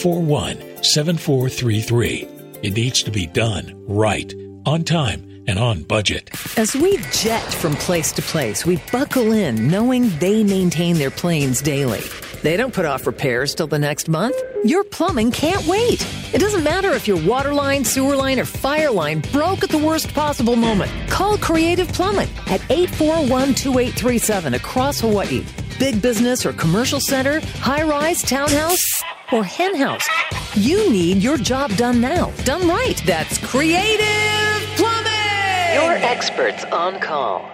841-7433. It needs to be done right, on time, and on budget. As we jet from place to place, we buckle in knowing they maintain their planes daily. They don't put off repairs till the next month. Your plumbing can't wait. It doesn't matter if your water line, sewer line, or fire line broke at the worst possible moment. Call Creative Plumbing at 841-2837 across Hawaii. Big business or commercial center, high-rise, townhouse, or hen house. You need your job done now. Done right. That's Creative Plumbing. Your experts on call.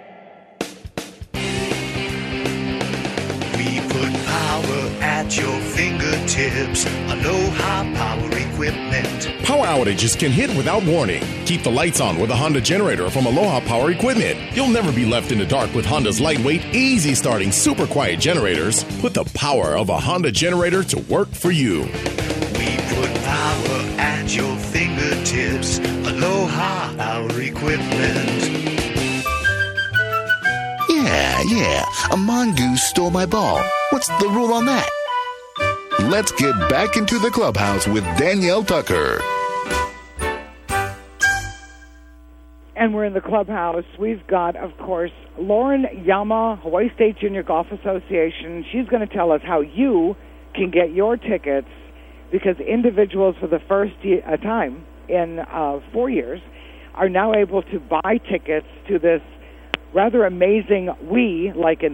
We put power at your fingertips. Aloha Power Equipment. Power outages can hit without warning. Keep the lights on with a Honda generator from Aloha Power Equipment. You'll never be left in the dark with Honda's lightweight, easy-starting, super quiet generators. Put the power of a Honda generator to work for you. We put power at your fingertips. Aloha Power Equipment. Yeah. A mongoose stole my ball. What's the rule on that? Let's get back into the clubhouse with Danielle Tucker. And we're in the clubhouse. We've got, of course, Lauren Yama, Hawaii State Junior Golf Association. She's going to tell us how you can get your tickets because individuals for the first time in 4 years are now able to buy tickets to this rather amazing We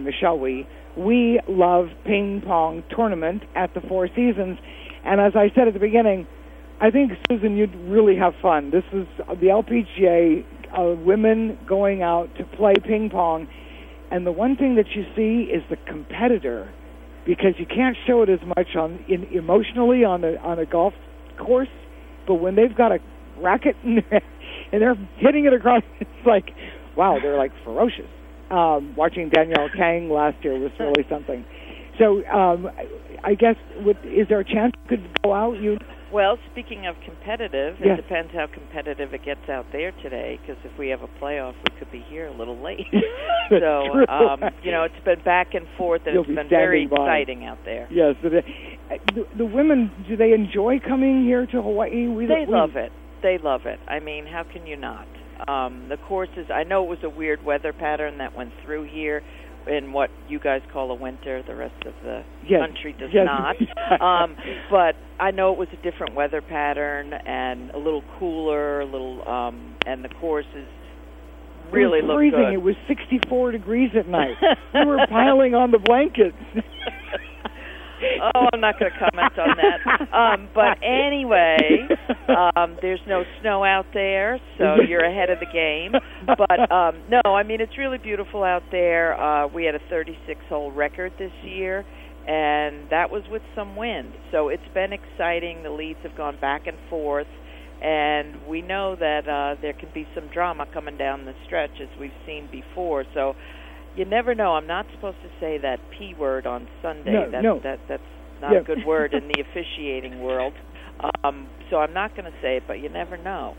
Love Ping Pong tournament at the Four Seasons. And as I said at the beginning, I think, Susan, you'd really have fun. This is the LPGA, women going out to play ping pong. And the one thing that you see is the competitor, because you can't show it as much emotionally on a golf course, but when they've got a racket and they're hitting it across, it's like, wow, they're like ferocious. Watching Danielle Kang last year was really something. So I guess, is there a chance you could go out? Well, speaking of competitive, it depends how competitive it gets out there today, because if we have a playoff, we could be here a little late. So, it's been back and forth, and it's been very exciting out there. Yes. The women, do they enjoy coming here to Hawaii? They love it. They love it. I mean, how can you not? The courses, I know it was a weird weather pattern that went through here in what you guys call a winter. The rest of the country does not. But I know it was a different weather pattern and a little cooler, and the courses really look good. It was 64 degrees at night. We were piling on the blankets. Oh, I'm not going to comment on that. But anyway, there's no snow out there, so you're ahead of the game. But, no, I mean, it's really beautiful out there. We had a 36-hole record this year, and that was with some wind. So it's been exciting. The leads have gone back and forth, and we know that there can be some drama coming down the stretch, as we've seen before. So you never know. I'm not supposed to say that P word on Sunday. No. That's not a good word in the officiating world. So I'm not going to say it, but you never know.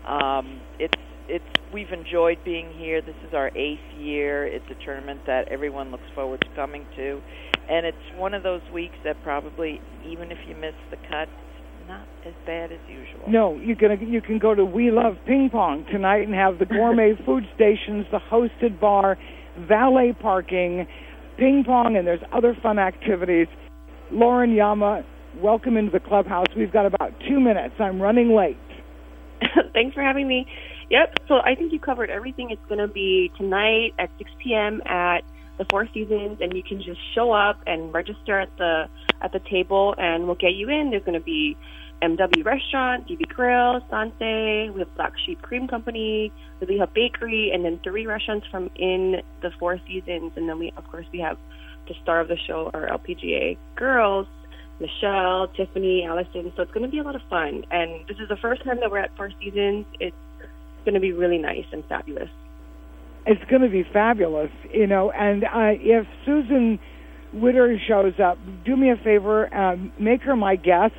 We've enjoyed being here. This is our 8th year. It's a tournament that everyone looks forward to coming to, and it's one of those weeks that probably, even if you miss the cut, it's not as bad as usual. No, you can go to We Love Ping Pong tonight and have the gourmet food stations, the hosted bar, valet parking, ping pong, and there's other fun activities. Lauren Yama, welcome into the clubhouse. We've got about 2 minutes. I'm running late. Thanks for having me. Yep, so I think you covered everything. It's going to be tonight at 6 p.m. at the Four Seasons, and you can just show up and register at the table, and we'll get you in. There's going to be MW Restaurant, DB Grill, Sanse, we have Black Sheep Cream Company, we have Bakery, and then 3 restaurants from in the Four Seasons. And then we have the star of the show, our LPGA girls, Michelle, Tiffany, Allison. So it's going to be a lot of fun. And this is the first time that we're at Four Seasons. It's going to be really nice and fabulous. It's going to be fabulous, and if Susan Witter shows up, do me a favor, make her my guest.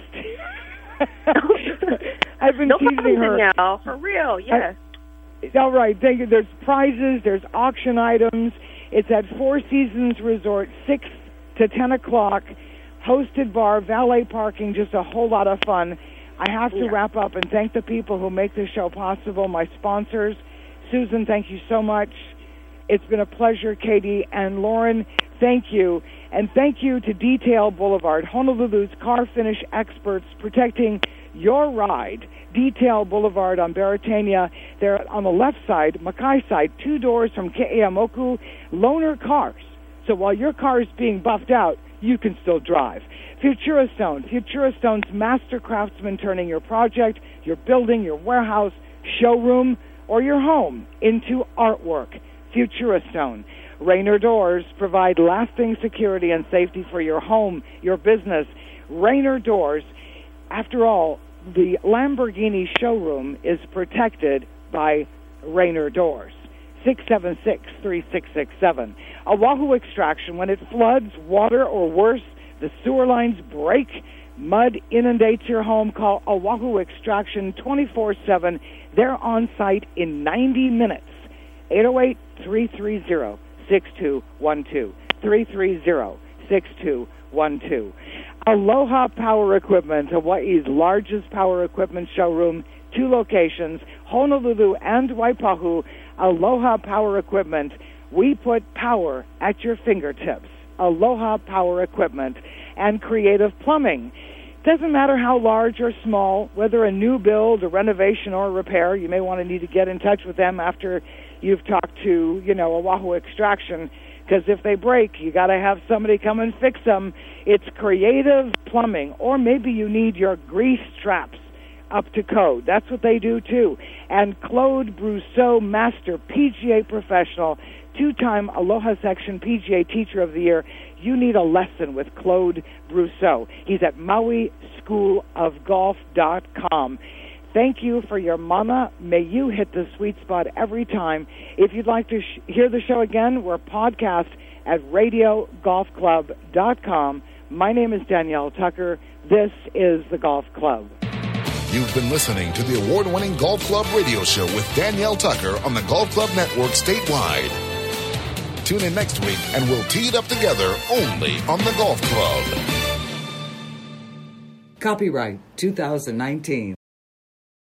I've been teasing her now, for real. Yes. All right. Thank you. There's prizes. There's auction items. It's at Four Seasons Resort, 6 to 10 o'clock. Hosted bar, valet parking, just a whole lot of fun. I have to wrap up and thank the people who make this show possible. My sponsors, Susan, thank you so much. It's been a pleasure, Katie and Lauren. Thank you. And thank you to Detail Boulevard, Honolulu's car finish experts protecting your ride. Detail Boulevard on Beretania. They're on the left side, Makai side, 2 doors from Ke'eaumoku, loaner cars. So while your car is being buffed out, you can still drive. Futuristone. Futuristone's master craftsman turning your project, your building, your warehouse, showroom, or your home into artwork. Futuristone. Rainer Doors provide lasting security and safety for your home, your business. Rainer Doors. After all, the Lamborghini showroom is protected by Rainer Doors. 676-3667. Oahu Extraction. When it floods, water, or worse, the sewer lines break, mud inundates your home, call Oahu Extraction 24/7. They're on site in 90 minutes. 808-330-6212. 330-6212. Aloha Power Equipment, Hawaii's largest power equipment showroom, 2 locations, Honolulu and Waipahu. Aloha Power Equipment. We put power at your fingertips. Aloha Power Equipment. And Creative Plumbing. Doesn't matter how large or small, whether a new build, a renovation, or a repair, you may want to need to get in touch with them after you've talked to, Oahu Extraction, because if they break, you got to have somebody come and fix them. It's Creative Plumbing, or maybe you need your grease traps up to code. That's what they do, too. And Claude Brousseau, Master PGA Professional, 2-time Aloha Section PGA Teacher of the Year. You need a lesson with Claude Brousseau. He's at MauiSchoolOfGolf.com. Thank you for your mana. May you hit the sweet spot every time. If you'd like to hear the show again, we're podcast at RadioGolfClub.com. My name is Danielle Tucker. This is the Golf Club. You've been listening to the award-winning Golf Club radio show with Danielle Tucker on the Golf Club Network statewide. Tune in next week and we'll tee it up together only on the Golf Club. Copyright 2019.